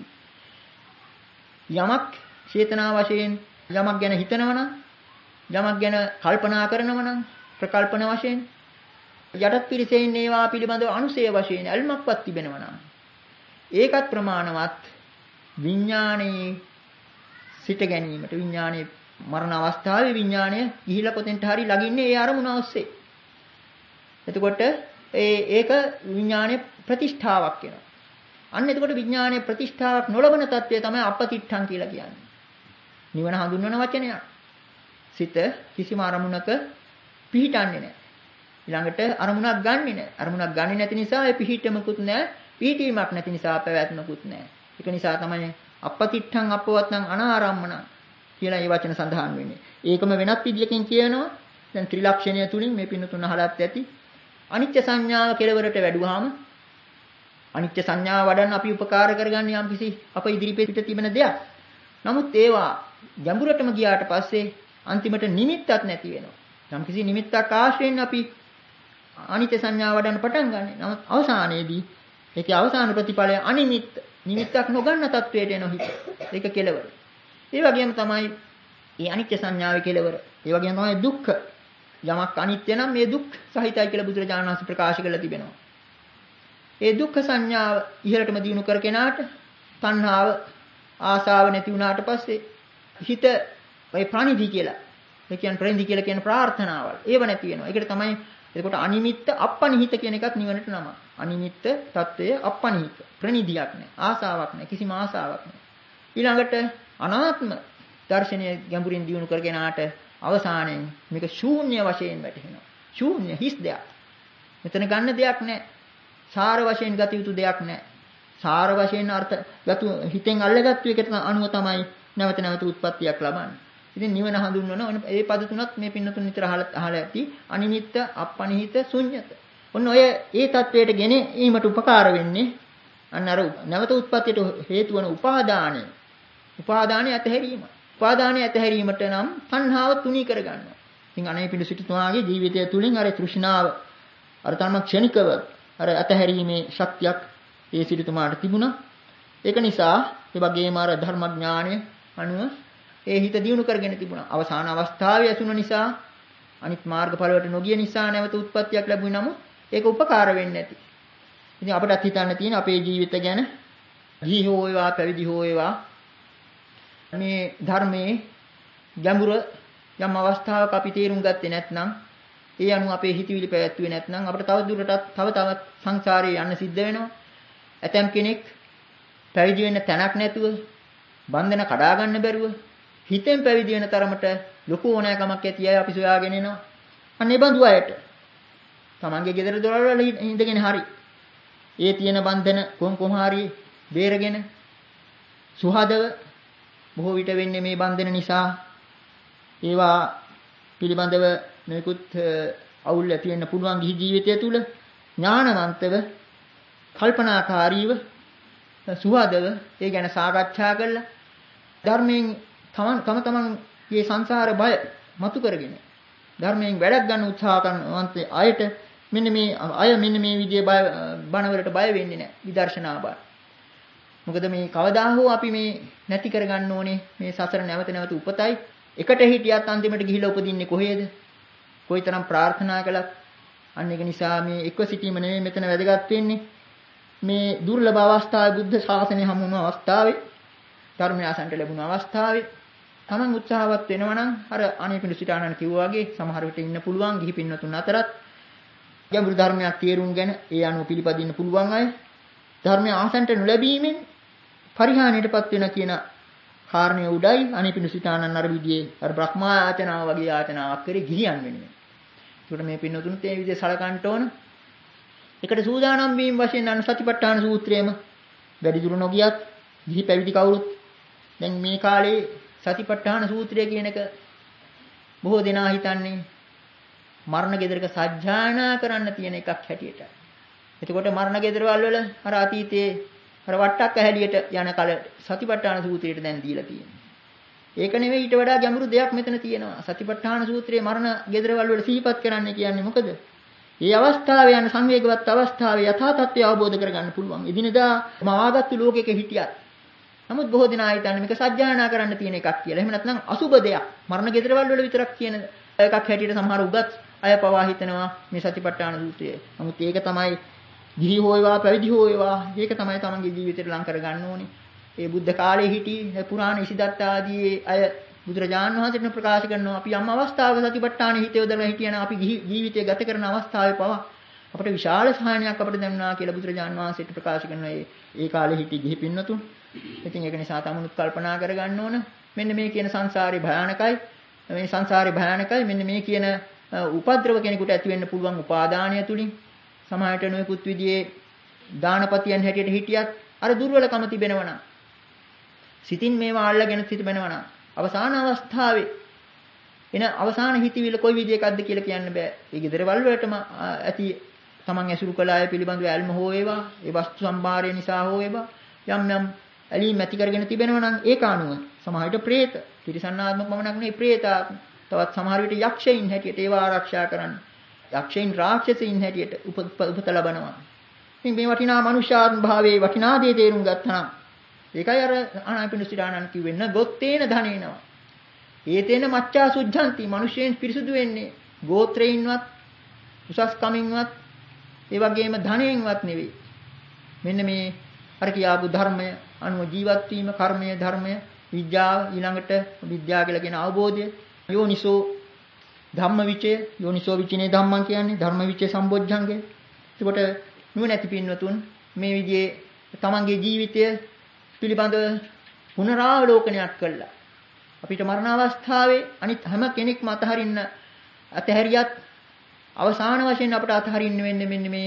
යමක් චේතනා වශයෙන් යමක් ගැන හිතනවනම් යමක් ගැන කල්පනා කරනවනම් ප්‍රකල්පන වශයෙන් යටත් පිරිසෙන් ඒවා පිළිබඳව අනුසය වශයෙන් අල්මක්වත් තිබෙනවනම් ඒකත් ප්‍රමාණවත් විඥානයේ සිට ගැනීමට විඥානයේ මරණ අවස්ථාවේ විඥානය ගිහිලා කොතෙන්ට හරි ළඟින්නේ ඒ අරමුණ ඔස්සේ. එතකොට ඒක විඥානයේ ප්‍රතිෂ්ඨාවක් වෙනවා. අන්න එතකොට විඥානයේ ප්‍රතිෂ්ඨාවක් නොලබන తත්වය තමයි අපතිට්ඨං කියලා කියන්නේ. නිවන හඳුන්වන වචනයක්. සිත කිසිම අරමුණක පිහිටන්නේ නැහැ. ඊළඟට අරමුණක් ගන්නෙ නැහැ. අරමුණක් ගන්නෙ නැති නිසා ඒ පිහිටමකුත් නැහැ. පිහිටීමක් නැති නිසා පැවැත්මකුත් නැහැ. ඒක නිසා තමයි අපතිට්ඨං අපවත්තං අනාරම්මන කියලා මේ වචන සඳහන් වෙන්නේ. ඒකම වෙනත් විදියකින් කියනවා. දැන් ත්‍රිලක්ෂණය තුලින් මේ පින්න තුන හලත් ඇති. අනිත්‍ය සංඥාව කෙලවරට වැඩුවාම අනිත්‍ය සංඥාව වඩන්න අපි උපකාර කරගන්නේ යම්කිසි අප ඉදිරිපිට තිබෙන දෙයක්. නමුත් ඒවා ගැඹුරටම ගියාට පස්සේ අන්තිමට නිමිත්තක් නැති වෙනවා. යම්කිසි නිමිත්තක් ආශ්‍රයෙන් අපි අනිත්‍ය සංඥාව වඩන්න පටන් ගන්නෙ. නමුත් අවසානයේදී ඒකේ අවසාන ප්‍රතිඵලය අනිමිත්ත නිමිත්තක් නොගන්න තත්වයට එන හිත. ඒක කෙලවර. ඒ වගේම තමයි මේ අනිත්‍ය සංඥාවේ කෙලවර. ඒ වගේම තමයි දුක්ඛ. යමක් අනිත්‍ය නම් මේ දුක් සහිතයි කියලා බුදුරජාණන් වහන්සේ ප්‍රකාශ කරලා තිබෙනවා. ඒ දුක්ඛ සංඥාව ඉහළටම දිනු කර කෙනාට තණ්හාව ආසාව නැති වුණාට පස්සේ හිත ඔය ප්‍රණිදි කියලා. ඒ කියන්නේ ප්‍රණිදි කියලා කියන ප්‍රාර්ථනාවල්. ඒව නැති වෙනවා. ඒකට තමයි එතකොට අනිමිත්ත අපනිහිත කියන එකත් නිවනට නම. අනිමිත්ත తত্ত্বය අපනිහිත. ප්‍රණිදියක් නැහැ. ආසාවක් නැහැ. කිසිම ආසාවක් නැහැ. ඊළඟට අනාත්ම දර්ශනය ගැඹුරින් දියුණු කරගෙනාට අවසානයේ මේක ශූන්‍ය වශයෙන් වැටහෙනවා. ශූන්‍ය හිස් දෙයක්. මෙතන ගන්න දෙයක් නැහැ. සාර වශයෙන් ගත යුතු දෙයක් නැහැ. සාර වශයෙන් අර්ථ ගතු හිතෙන් අල්ලගත්තු එකට අනුව තමයි නැවත නැවත උත්පත්තියක් ලබන්නේ. ඉතින් නිවන හඳුන්වන ඒ පද තුනත් මේ පින්නතුන් නිතර අහලා ඇති. අනිමිත්ත, අපනිහිත, ශුන්්‍යත. ඔන්න ඔය ඒ தത്വයට ගෙන ඊමට උපකාර වෙන්නේ අන්න අර නැවත උත්පත්තියට හේතු වන උපාදානය. උපාදානය ඇතහැරීම. උපාදානය ඇතහැරීමට නම් තණ්හාව තුනී කරගන්නවා. ඉතින් අනේපිඬු සිටුතුමාගේ ජීවිතය තුළින් අර තෘෂ්ණාව අර තම ක්ෂණිකව අර ඇතහැරීමේ ශක්තියක් ඒ සිටුතුමාට තිබුණා. ඒක නිසා ඒ වගේම අර ධර්මඥානය අනුව ඒ හිත දියුණු කරගෙන තිබුණා. අවසාන අවස්ථාවේ ඇසුන නිසා අනිත් මාර්ගඵලවලට නොගිය නිසා නැවත උත්පත්තියක් ලැබුණේ නමුත් ඒක උපකාර වෙන්නේ නැති. ඉතින් අපිටත් හිතන්න තියෙන අපේ ජීවිත ගැන ගිහි හෝ වේවා පැවිදි හෝ වේවා මේ ධර්මයේ ගැඹුර යම් අවස්ථාවක අපි තේරුම් ගත්තේ නැත්නම් ඒ අනුව අපේ හිතවිලි පැවැත්වුවේ නැත්නම් අපිට තව දුරටත් තව සංසාරේ යන්න සිද්ධ වෙනවා. ඇතම් කෙනෙක් පැවිදි වෙන්න තැනක් නැතුව බන්ධන කඩා ගන්න බැරුව හිතෙන් පැවිදි වෙන තරමට ලොකු ඕනෑකමක් ඇති අය අපි සොයාගෙන එනවා. අන්න ඒ බඳු අයට තමන්ගේ ගෙදර දොරවල් වල ඉඳගෙන හරි ඒ තියෙන බන්ධන කොහොම හරි බේරගෙන සුහදව බොහෝ විට වෙන්නේ මේ බන්ධන නිසා ඒවා පිළිබඳව නිකුත් අවුල් ඇති වෙන්න පුළුවන් ගිහි ජීවිතය තුළ ඥානවන්තව කල්පනාකාරීව සුහදව ඒ ගැන සාකච්ඡා කරලා ධර්මයෙන් තමන්ගේ සංසාර බය මතු කරගෙන ධර්මයෙන් වැඩක් ගන්න උත්සාහ කරනවන්ත අයට මෙන්න මේ විදිහේ බණවලට බය වෙන්නේ නැහැ විදර්ශනා බය. මොකද මේ කවදා හෝ අපි මේ නැති කරගන්න ඕනේ මේ සසර නැවත නැවත උපතයි. එකට හිටියත් අන්තිමට ගිහිලා උපදින්නේ කොහේද? කොයිතරම් ප්‍රාර්ථනා කළත්. අන්න ඒක නිසා මේ එක්ව සිටීම නෙමෙයි මෙතන වැදගත් වෙන්නේ. මේ දුර්ලභ අවස්ථාවේ බුද්ධ ශාසනය හමු වුණු අවස්ථාවේ ධර්මය අසන්ට ලැබුණු අවස්ථාවේ තමන් උත්සාහවත් වෙනවා නම් අර අනේපිඬු සිටානන් කිව්වා වගේ සමහර විට ඉන්න පුළුවන් ගිහි පින්නතුන් අතරත් ගැඹුරු ධර්මයක් තේරුම්ගෙන ඒ අනුව පිළිපදින්න පුළුවන් අය ධර්මය ආසන්ට නොලැබීමෙන් පරිහානියටපත් වෙන කියන කාරණේ උඩයි අනේපිඬු සිටානන් අර විදිහේ අර බ්‍රහ්මායතනාව වගේ ආයතනාවක් කරේ ගිහියන් වෙන්නේ. ඒකට මේ පින්නතුන් තේ විදිහේ සලකන්න ඕන. ඒකට සූදානම් වීම වශයෙන් අනු සතිපට්ඨාන සූත්‍රයේම වැඩි දුර නොගියත් ගිහි පැවිදි කවුරුත් දැන් මේ කාලේ සතිපට්ඨාන සූත්‍රය කියන එක බොහෝ දෙනා හිතන්නේ මරණ ගෙදරක සජ්ජායනා කරන්න තියෙන එකක් හැටියට. එතකොට මරණ ගෙදරවල වල අර අතීතයේ අර වට්ටක්ක හැලියට යන කල සතිපට්ඨාන සූත්‍රයට දැන් දීලා තියෙනවා. ඒක නෙවෙයි ඊට වඩා ගැඹුරු දෙයක් මෙතන තියෙනවා. සතිපට්ඨාන සූත්‍රයේ මරණ ගෙදරවල වල සිහිපත් කරන්න කියන්නේ මොකද? මේ අවස්ථාවේ යන සංවේගවත් අවස්ථාවේ යථා තත්ත්වය අවබෝධ කරගන්න පුළුවන්. එදිනදා මවාගත්තු ලෝකයක හිටියත් නමුත් බොහෝ දෙනා හිතන්නේ මේක සත්‍යයනා කරන්න තියෙන එකක් කියලා. එහෙම නැත්නම් අසුබ දෙයක්. මරණ ගෙදරවල වල විතරක් කියන එකක් හැටියට සමහර උගත් අය පවා හිතනවා මේ සතිපට්ඨාන සූත්‍රය. නමුත් ඒක තමයි ගිහි හොයවා පැවිදි හොයවා ඒක තමයි තමන්ගේ ජීවිතේට ලං කරගන්න ඕනේ. ඒ බුද්ධ කාලේ හිටි පුරාණ ඉසිදත්ත ආදී අය බුදුරජාණන් වහන්සේට ප්‍රකාශ කරනවා අපි යම් අවස්ථාවක සතිපට්ඨාන හිත යොදලා හිටියන අපි ජීවිතය ගත කරන අවස්ථාවේ පවා අපිට විශාල සහායනයක් අපිට දැනුණා කියලා බුදුරජාණන් වහන්සේට ප්‍රකාශ කරනවා ඒ කාලේ හිටි ගිහි පින්නතුන්. ඉතින් ඒක නිසා තමනුත් කල්පනා කරගන්න ඕන මෙන්න මේ කියන සංසාරේ භයානකයි. මේ සංසාරේ භයානකයි. මෙන්න මේ කියන උපද්‍රව කෙනෙකුට ඇති වෙන්න පුළුවන් උපාදානය තුලින් සමාහයට නොයෙකුත් විදිහේ දානපතියන් හැටියට හිටියත් අර දුර්වලකම තිබෙනවා නම් සිතින් මේවා අල්ලගෙන තිබෙනවා නම් අවසාන අවස්ථාවේ එන අවසාන හිතවිල්ල කොයි විදිහකක්ද කියලා කියන්න බෑ. ඒ ගෙදරවල වලටම ඇති තමන් ඇසුරු කළ අය පිළිබඳව ඇල්ම හෝ වේවා, ඒ වස්තු සම්භාරය නිසා හෝ වේවා යම් යම් ඇලීම් ඇති කරගෙන තිබෙනවා නම් ඒක අනුව සමහර විට പ്രേත, තිරිසන්නාත්මක පමණක් නෙවෙයි പ്രേතාත්ම, තවත් සමහර විට යක්ෂයින් හැටියට ඒවා ආරක්ෂා කරන්න. යක්ෂයින් රාක්ෂසයින් හැටියට උපත ලබනවා. ඉතින් මේ වටිනා මනුෂ්‍යාත්ම භාවයේ වටිනා දේ තේරුම් ගත්තා නම් ඒකයි අර අනාපිඬු සිටානන් කිව්වෙන්න ගොත්තේන ධනේනවා. ඒතේන මච්චා සුද්ධන්ති මිනිසෙන් පිරිසුදු වෙන්නේ ගෝත්‍රයෙන්වත් උසස් කමින්වත් ඒ වගේම ධනයෙන්වත් නෙවෙයි. මෙන්න මේ අර කියාපු ධර්මය අනුව ජීවත් වීම, කර්මය, ධර්මය, විද්‍යාව, ඊළඟට විද්‍යාව කියලා කියන අවබෝධය, යෝනිසෝ ධම්මවිචය, යෝනිසෝ විචිනේ ධම්මං කියන්නේ ධර්මවිචය සම්බොජ්ජංගය. ඒකට නුවණැති පින්වතුන් මේ විදිහේ තමන්ගේ ජීවිතය පිළිබඳ පුනරාවලෝකනයක් කළා. අපිට මරණ අවස්ථාවේ අනිත් හැම කෙනෙක්ම අතහැරියත් අවසාන වශයෙන් අපට අතහරින්න වෙන්නේ මෙන්න මේ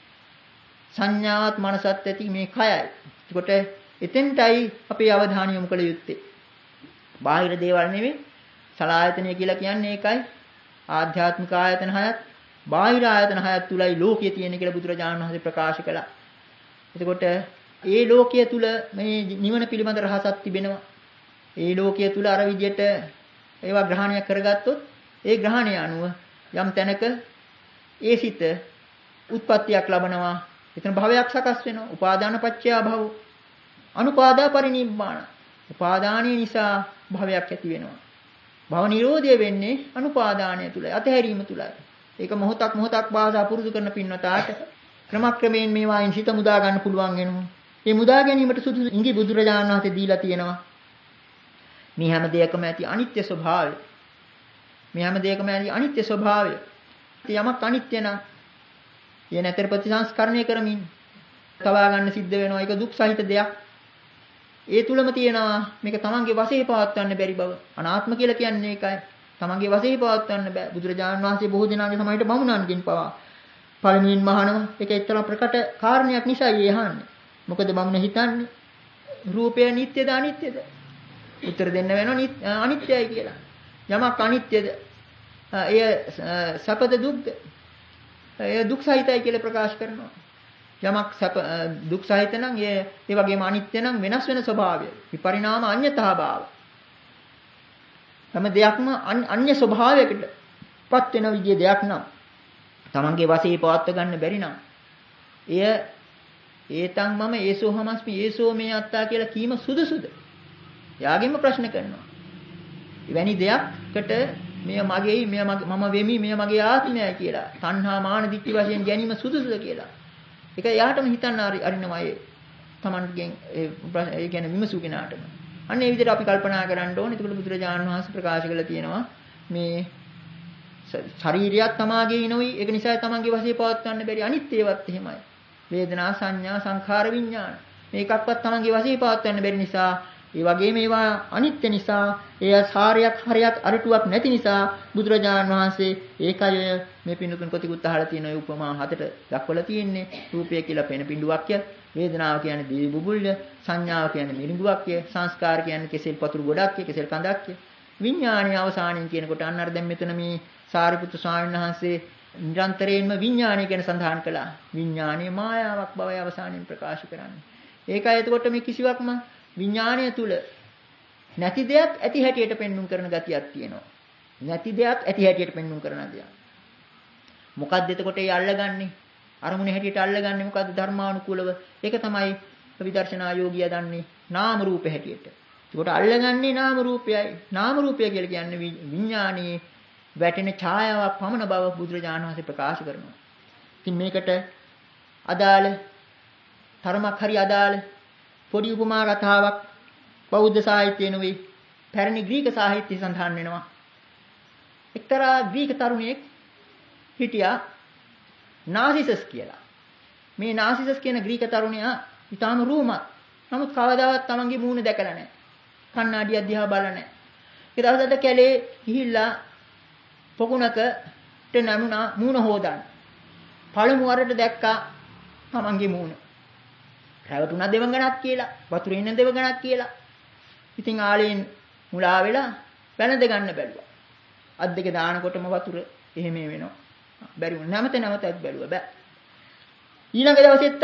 සංඥාවත් මනසත් ඇති මේ කයයි. ඒකට එතෙන්ටයි අපේ අවධානය යොමු කළ යුත්තේ. බාහිර දේවල් නෙවෙයි සලායතනය කියලා කියන්නේ ඒකයි. ආධ්‍යාත්මික ආයතන හයත්, බාහිර ආයතන හයත් තුලයි ලෝකයේ තියෙන කියලා බුදුරජාණන් වහන්සේ ප්‍රකාශ කළා. එතකොට ඒ ලෝකයේ තුල මේ නිවන පිළිබඳ රහසක් තිබෙනවා. ඒ ලෝකයේ තුල අර විදියට ඒවා ග්‍රහණය කරගත්තොත් ඒ ග්‍රහණය අනුව යම් තැනක ඒ සිත උත්පත්තියක් ලබනවා. එතන භවයක් සකස් වෙනවා. උපාදාන පත්‍ය භව. අනුපාදා පරිනිබ්බාන. උපාදානීය නිසා භවයක් ඇති වෙනවා. භව නිරෝධය වෙන්නේ අනුපාදානය තුලයි, අතහැරීම තුලයි. ඒක මොහොතක් භාෂා පුරුදු කරන පින්වතාට ක්‍රමක්‍රමයෙන් මේවායින් සිත මුදා ගන්න පුළුවන් වෙනවා. මේ මුදා ගැනීමට සුදුසු ඉඟි බුදුරජාණන් වහන්සේ දීලා තියෙනවා. මේ හැම දෙයකම ඇති අනිත්‍ය ස්වභාවය. මේ හැම දෙයකම ඇති අනිත්‍ය ස්වභාවය. යමක් අනිත්‍ය නම් ඒ නැතර ප්‍රතිසංස්කරණය කරමින් තවා ගන්න සිද්ධ වෙනවා. ඒක දුක් සහිත දෙයක්. ඒ තුලම තියෙනවා මේක තමන්ගේ වශයෙන් පවත්වන්න බැරි බව. අනාත්ම කියලා කියන්නේ ඒකයි. තමන්ගේ වශයෙන් පවත්වන්න බෑ. බුදුරජාණන් වහන්සේ බොහෝ දෙනාගේ සමහරට බමුණන්ගෙන් පවා පළමුවෙන්ම අහනවා. ඒක එක්තරා ප්‍රකට කාරණයක් නිසායි අහන්නේ. මොකද බමුණ හිතන්නේ රූපය නිට්ටයද අනිත්‍යද? උත්තර දෙන්න වෙනවා අනිත්‍යයි කියලා. යමක් අනිත්‍යද? එය සැපද දුක්ද? එය දුක් සහිතයි කියලා ප්‍රකාශ කරනවා. යමක් දුක් සහිත නම් ඒ වගේම අනිත්‍ය නම් වෙනස් වෙන ස්වභාවය. විපරිණාම අඤ්ඤතා භාව. හැම දෙයක්ම අන්‍ය ස්වභාවයකට පත් වෙන විදිය දෙයක් නම් තමන්ගේ වශයෙන් පවත්ව ගන්න බැරි නම් එය ඒතං මම ඒසෝ හමස්මි ඒසෝ මේ අත්තා කියලා කීම සුදුසුද? යාගෙම ප්‍රශ්න කරනවා. එවැනි දෙයක්කට මෙය මගේයි මම වෙමි මෙය මගේ ආත්මයයි කියලා තණ්හා මාන දික්ටි වශයෙන් ගැනීම සුදුසුද කියලා. ඒක යාටම හිතන්න අරිනවා ඒ තමන්ගෙන් ඒ කියන්නේ විමසු කෙනාටම. අන්න ඒ විදිහට අපි කල්පනා කරන්න ඕනේ. ඒකට බුදුරජාණන් වහන්සේ ප්‍රකාශ කළා තියෙනවා මේ ශරීරයක් තමාගේ නොයි. ඒක නිසා තමන්ගේ වශයෙන් පවත්වන්න බැරි අනිත්‍යවත් එහෙමයි. වේදනා සංඥා සංඛාර විඥාන මේකක්වත් තමන්ගේ වශයෙන් පවත්වන්න බැරි නිසා ඒ වගේම ඒවා අනිත්‍ය නිසා එය සාරයක් හරයක් අරටුවක් නැති නිසා බුදුරජාණන් වහන්සේ ඒකය මේ පින්තුන් කොටිකුත් අහලා තියෙන ඒ උපමා හතට දක්වලා තියෙන්නේ. රූපය කියලා පෙන පිඬුවක්ය, වේදනාව කියන්නේ දිවි බුබුල්ය, සංඥාව කියන්නේ මිරිඟුවක්ය, සංස්කාර කියන්නේ කෙසෙල් පතුරු ගොඩක්ය, කෙසෙල් කඳක්ය. විඥානීය අවසානයෙන් කියනකොට අන්න අර දැන් මෙතන මේ සාරිපුත්තු ස්වාමීන් වහන්සේ නිරන්තරයෙන්ම විඥානය ගැන සඳහන් කළා. විඥානීය මායාවක් බවයි අවසානයෙන් ප්‍රකාශ කරන්නේ. ඒකයි එතකොට මේ කිසිවක්ම විඥානය තුල නැති දෙයක් ඇති හැටියට පෙන්눔 කරන ගතියක් තියෙනවා. නැති දෙයක් ඇති හැටියට පෙන්눔 කරන දෙයක්. මොකද්ද එතකොට ඒ අල්ලගන්නේ? අරමුණ හැටියට අල්ලගන්නේ මොකද්ද ධර්මානුකූලව? ඒක තමයි විදර්ශනා යෝගියා දන්නේ නාම රූප හැටියට. ඒකට අල්ලගන්නේ නාම රූපයයි. නාම රූපය කියලා කියන්නේ විඥානයේ වැටෙන ඡායාවක් පමණ බව බුදුරජාණන් වහන්සේ ප්‍රකාශ කරනවා. ඉතින් මේකට අදාළ තරමක් හරි අදාළ පොඩි උපමා කතාවක් බෞද්ධ සාහිත්‍යයේ නෙවෙයි පැරණි ග්‍රීක සාහිත්‍යයේ සඳහන් වෙනවා. එක්තරා ග්‍රීක තරුණයෙක් හිටියා නාසිසස් කියලා. මේ නාසිසස් කියන ග්‍රීක තරුණයා ඊටාම රූමත්. නමුත් කවදාවත් තමන්ගේ මූණ දැකලා නැහැ. කණ්ණාඩිය දිහා බලලා නැහැ. ඒ දවසට කැලේ ගිහිල්ලා පොකුණකට නැමුණා මූණ හොදන්න. පළමු වරට දැක්කා තමන්ගේ මූණ. රැවටුණා දෙවඟනක් කියලා, වතුරේ ඉන්න දෙවඟනක් කියලා. ඉතින් ආලෙන් මුලා වෙලා වැළඳ ගන්න බැලුවා. අත් දෙක දානකොටම වතුර එහෙම වෙනවා. බැරි වුණා. නැවතත් බැලුවා බෑ. ඊළඟ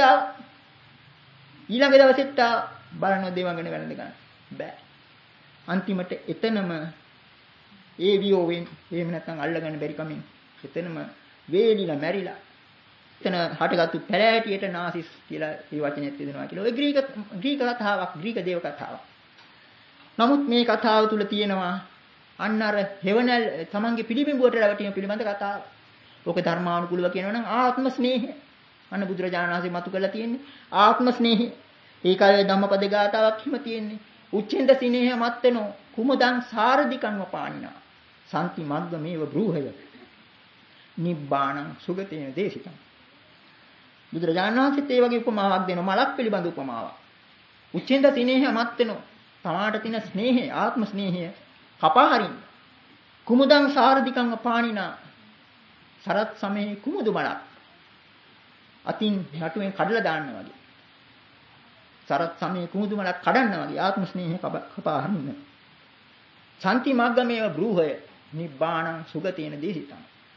දවසෙත් බලන දෙවඟන වැළඳ ගන්න බෑ. අන්තිමට එතනම ඒ වියෝවෙන් එහෙම නැත්නම් අල්ලගන්න බැරි කමින් එතනම වේලිලා මැරිලා එතන හටගත්තු පැලෑටියට නාසිස් කියලා ඒ වචනයත් දෙනවා කියලා. ඔය ග්‍රීක කතාවක්, ග්‍රීක දේව කතාවක්. නමුත් මේ කතාව තුල තියෙනවා අන්න අර හෙවණල් තමන්ගේ පිළිබිඹුවට රැවටීම පිළිබඳ කතාව. ඕක ධර්මානුකූලව කියනවා නම් ආත්ම ස්නේහය. අන්න බුදුරජාණන් වහන්සේ මතු කරලා තියෙන්නේ ආත්ම ස්නේහය. ඒකයි ධම්මපද ගාතාවක් හිම තියෙන්නේ. උච්චෙන්ද සිනේහ මත්තනෝ කුමදං සාරධිකං වපාණිනා. සම්ති මග්ගමේව බ්‍රූහය. නිබ්බාණං සුගතේන දේශිතං. බුදුරජාණන් වහන්සේත් ඒ වගේ උපමාවක් දෙනවා. මලක් පිළිබඳ උපමාවක්. උච්චෙන්ද සිනේහ මත්තනෝ තමාට තියෙන ස්නේහය, ආත්ම ස්නේහය කපා හරින්න. කුමුදං සාරධිකං වපාණිනා. සරත් සමේ කුමුදු මලක් අතින් නටුවෙන් කඩලා දාන්න වගේ. සරත් සමේ කුමුදු මලක් කඩන්න වගේ ආත්ම ස්නේහය කපා හරින්න. සම්ති මග්ගමේව බ්‍රූහය නිබ්බාණං සුගතේන දේශිතං.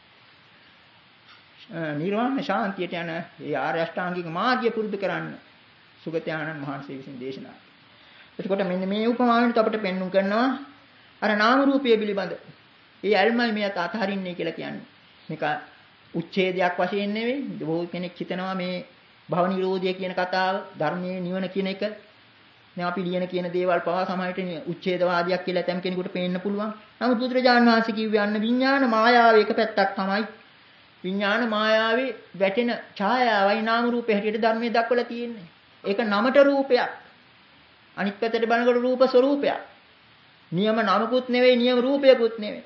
නිර්වාණ ශාන්තියට යන ඒ ආර්ය අෂ්ටාංගික මාර්ගය පුරුදු කරන්න සුගතයාණන් වහන්සේ විසින් දේශනා. එතකොට මෙන්න මේ උපමාවෙන් අපිට පෙන්වුම් කරනවා අර නාම රූපය පිළිබඳ. ඒ අල්මයි මෙයත් අතහරින්නේ කියලා කියන්නේ. මේක උච්ඡේදයක් වශයෙන් නෙවෙයි. බොහෝ කෙනෙක් හිතනවා මේ භව නිරෝධය කියන කතාව ධර්මයේ නිවන කියන එක දැන් අපි ලියන කියන දේවල් පවා සමහරට උච්ඡේදවාදියක් කියලා තැම් කෙනෙකුට පේන්න පුළුවන්. නමුත් බුදුරජාණන් වහන්සේ කිව්වේ අන්න විඥාන මායාවේ එක පැත්තක් තමයි. විඥාන මායාවේ වැටෙන ඡායාවයි නාම රූපේ හැටියට ධර්මයේ දක්වලා තියෙන්නේ. ඒක නමට රූපයක්. අනිත් පැත්තට බලනකොට රූප ස්වરૂපයක්. නියම නමකුත් නෙවෙයි නියම රූපයකුත් නෙවෙයි.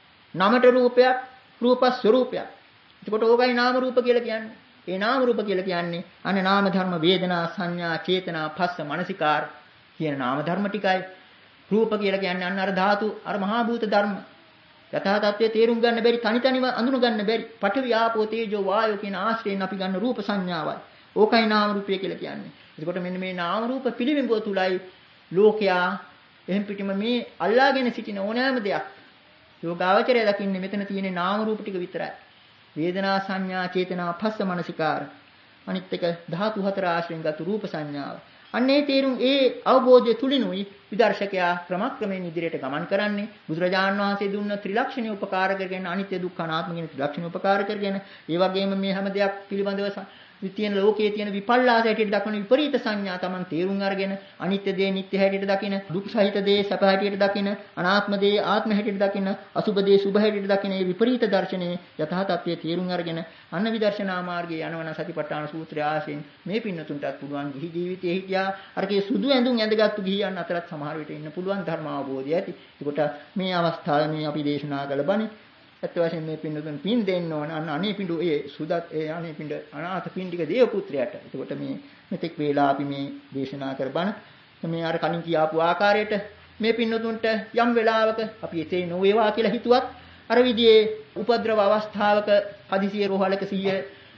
නමට රූපයක් රූප ස්වરૂපයක්. එතකොට ඕකයි නාම රූප කියලා කියන්නේ. ඒ නාම රූප කියලා කියන්නේ අනේ නාම ධර්ම වේදනා සංඥා චේතනා පස්ස මනසිකාර කියන නාම ධර්ම ටිකයි. රූප කියලා කියන්නේ අන්න අර ධාතු අර මහා භූත ධර්ම. යථා තත්ත්වයේ තේරුම් ගන්න බැරි තනි තනිව අඳුන ගන්න බැරි පඨවි ආපෝ තේජෝ වායෝ කියන ආශ්‍රයෙන් අපි ගන්න රූප සංඥාවයි. ඕකයි නාම රූපය කියලා කියන්නේ. එතකොට මෙන්න මේ නාම රූප පිළිබිඹුව තුලයි ලෝකයා එහෙන් පිටිම මේ අල්ලාගෙන සිටින ඕනෑම දෙයක් යෝගාවචරය දකින්නේ මෙතන තියෙන නාම රූප ටික විතරයි. වේදනා සංඥා චේතනා පස්ස මනසිකාර අනිත් එක ධාතු හතර ආශ්‍රයෙන් ගත් රූප සංඥාව. අන්නේ තේරුම් ඒ අවබෝධය තුලිනුයි විදර්ශකයා ක්‍රමක්‍රමයෙන් ඉදිරියට ගමන් කරන්නේ. බුදුරජාණන් වහන්සේ දුන්න ත්‍රිලක්ෂණය උපකාර කරගෙන අනිත්‍ය දුක්ඛ අනාත්ම කියන ත්‍රිලක්ෂණය උපකාර කරගෙන ඒ වගේම මේ හැම දෙයක් පිළිබඳව විත්‍යන ලෝකයේ තියෙන විපල්ලාස හැටියට දක්වන විපරීත සංඥා Taman තේරුම් අරගෙන අනිත්‍ය දේ නිට්ටය හැටියට දකින දුක් සහිත දේ සැප හැටියට දකින අනාත්ම දේ ආත්ම හැටියට දකින අසුබ දේ සුභ හැටියට දකින මේ විපරීත දර්ශනයේ යථා තත්ත්වයේ තේරුම් අරගෙන අන්න විදර්ශනා මාර්ගයේ යනවන සතිපට්ඨාන සූත්‍රය ආශ්‍රයෙන් මේ පින්නතුන්ටත් පුළුවන් ගිහි ජීවිතයේ හිටියා අරකේ සුදු ඇඳුම් ඇඳගත්තු ගිහියන් අතරත් සමහර විට ඉන්න පුළුවන් ධර්ම අවබෝධය ඇති. ඒකට මේ අවස්ථාවේ මේ අපි දේශනා කළ බණි ඇත්ත වශයෙන්ම මේ පින්දුතුන් පින් දෙන්න ඕන අන්න අනේ පිඬු ඒ සුදත් ඒ අනේ පිඬ අනාථ පින්ඩික දේව පුත්‍රයාට. එතකොට මේ මෙතෙක් වේලා අපි මේ දේශනා කරබන මේ අර කලින් කියාපු ආකාරයට මේ පින්දුතුන්ට යම් වෙලාවක අපි එතේ නොවේවා කියලා හිතුවත් අර විදිහේ උපද්‍රව අවස්ථාවක හදිසියේ රෝහලක සිය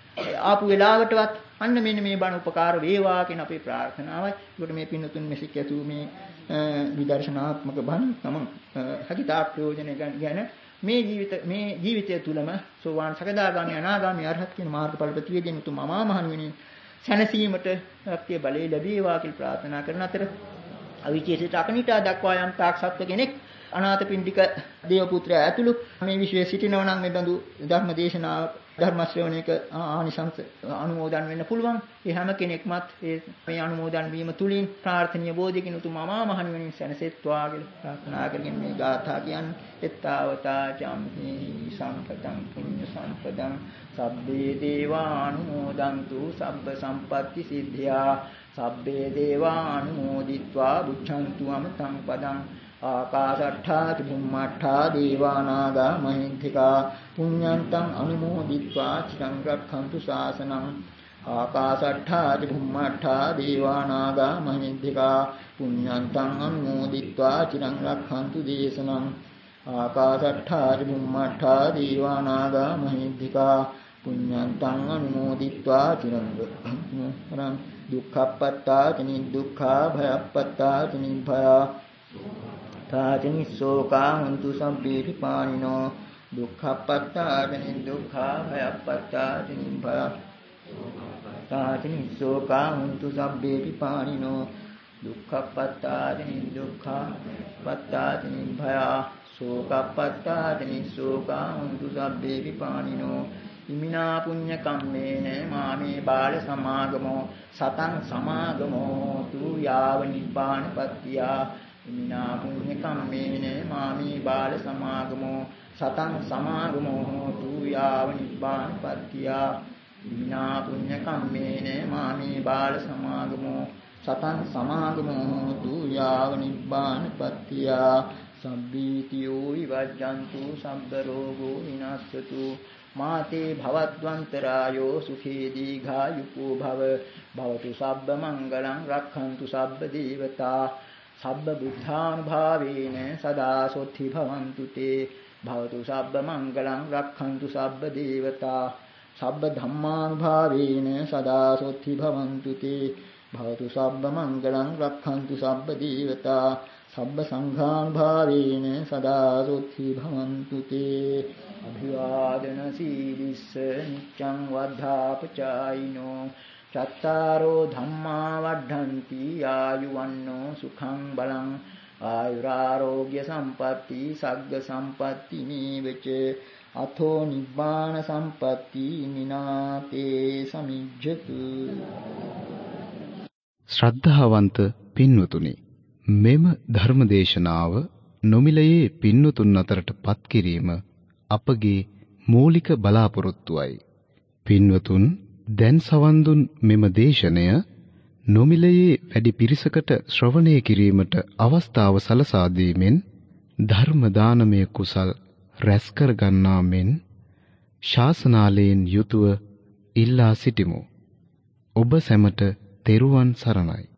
ආපු වෙලාවටවත් අන්න මෙන්න මේ බණ උපකාර වේවා කියන අපේ ප්‍රාර්ථනාවයි. ඒකට මේ පින්දුතුන් මෙසික ඇතු මේ විදර්ශනාත්මක බණ තම හැකිතාක් ප්‍රයෝජන ගැන මේ ජීවිතය තුලම සෝවාන් සකදාගාමී අනාගාමී අරහත් කියන මාර්ගඵල ප්‍රතිවේදයෙන් උතුම් අමා මහ නිවන සැනසීමට ශක්තිය බලය ලැබේවා කියලා ප්‍රාර්ථනා කරන අතර අවිචේසිත අකනිටා දක්වා යම් තාක් සත්ව කෙනෙක් අනාථ පිණ්ඩික දේව පුත්‍රයා ඇතුළු මේ විශ්වයේ සිටිනවා නම් මේ බඳු ධර්ම දේශනා ධර්ම ශ්‍රවණයක ආනිසංස අනුමෝදන් වෙන්න පුළුවන්. ඒ හැම කෙනෙක්මත් මේ අනුමෝදන් වීම තුලින් ප්‍රාර්ථනීය බෝධියකින් උතුම් අමා මහ නිවනින් සැනසෙත්වා කියලා ප්‍රාර්ථනා කරගෙන මේ ගාථා කියන්නේ එත්තාවතා චම්හි සම්පතං පුඤ්ඤ සම්පදං සබ්බේ දේවානුමෝදන්තු සබ්බ සම්පatti සිද්ධා සබ්බේ දේවානුමෝදිत्वा බුද්ධන්තු අමතං පදං ආකාශට්ඨා චුම්මට්ඨා දේවානාගා මහින්තිකා පුඤ්ඤන්තං අනුමෝදිत्वा චිරං රක්ඛන්තු ශාසනං ආකාශට්ඨා චුම්මට්ඨා දේවානාගා මහින්තිකා පුඤ්ඤන්තං අනුමෝදිत्वा චිරං රක්ඛන්තු දේශනං ආකාශට්ඨා චුම්මට්ඨා දේවානාගා මහින්තිකා පුඤ්ඤන්තං අනුමෝදිत्वा චිරං රක්ඛන්තු දුක්ඛප්පත්තා චනි දුක්ඛා භයප්පත්තා චනි භයා තාචනිසෝකා හුන්තු සම්පීති පානිනෝ දුක්ඛප්පත්තාදනි දුක්ඛා භයප්පත්තාදනි භය තාචනිසෝකා හුන්තු සම්පීති පානිනෝ දුක්ඛප්පත්තාදනි දුක්ඛා පත්තාදනි භය සෝකප්පත්තාදනි සෝකා හුන්තු සම්පීති පානිනෝ ඉමිනා පුඤ්ඤ කම්මේන මාමේ බාල සමාගමෝ සතං සමාගමෝ තු යාව නිපානපත්තියා ඉමිනා පුඤ්ඤ කම්මේන මාමේ බාල සමාගමෝ සතං සමාගමෝ හෝතු යාව නිබ්බානපත්තියා ඉමිනා පුඤ්ඤ කම්මේන මාමේ බාල සමාගමෝ සතං සමාගමෝ හෝතු යාව නිබ්බානපත්තියා සම්බීතියෝ විවජ්ජන්තු සම්බ රෝගෝ විනාශතු මාතේ භවද්වන්තරායෝ සුඛී දීඝායුකෝ භව භවතු සබ්බ මංගලං රක්ඛන්තු සබ්බ දේවතා සබ්බ බුද්ධානුභාවේන සදා සොත්ති භවන්තු තේ භවතු සබ්බ මංගලං රක්ඛන්තු සබ්බ දේවතා සබ්බ ධම්මානුභාවේන සදා සොත්ති භවන්තු තේ භවතු සබ්බ මංගලං රක්ඛන්තු සබ්බ දේවතා සබ්බ සංඝානුභාවේන සදා සොත්ති භවන්තු තේ අභිවාදන සීලිස්ස නිච්ඡං වද්ධාපචායිනෝ චත්තාරෝ ධම්මා වඩ්ඩಂತಿ ආයුවන්නෝ සුඛං බලං ආයුරාෝග්‍ය සම්පatti සග්ග සම්පatti නීවච අතෝ නිබ්බාන සම්පatti මිනාතේ සමිජ්ජතු. ශ්‍රද්ධාවන්ත පින්වතුනි, මෙම ධර්මදේශනාව නොමිලයේ පින්වතුන් අතරට පත් කිරීම අපගේ මූලික බලාපොරොත්තුවයි. පින්වතුන් දැන් සවන් දුන් මෙම දේශනය නොමිලයේ වැඩි පිරිසකට ශ්‍රවණය කිරීමට අවස්ථාව සලසා දීමෙන් ධර්ම දානමය කුසල් රැස් කර ගන්නා මෙන් ශාසනාලයෙන් යුතුව ඉල්ලා සිටිමු. ඔබ සැමට තෙරුවන් සරණයි.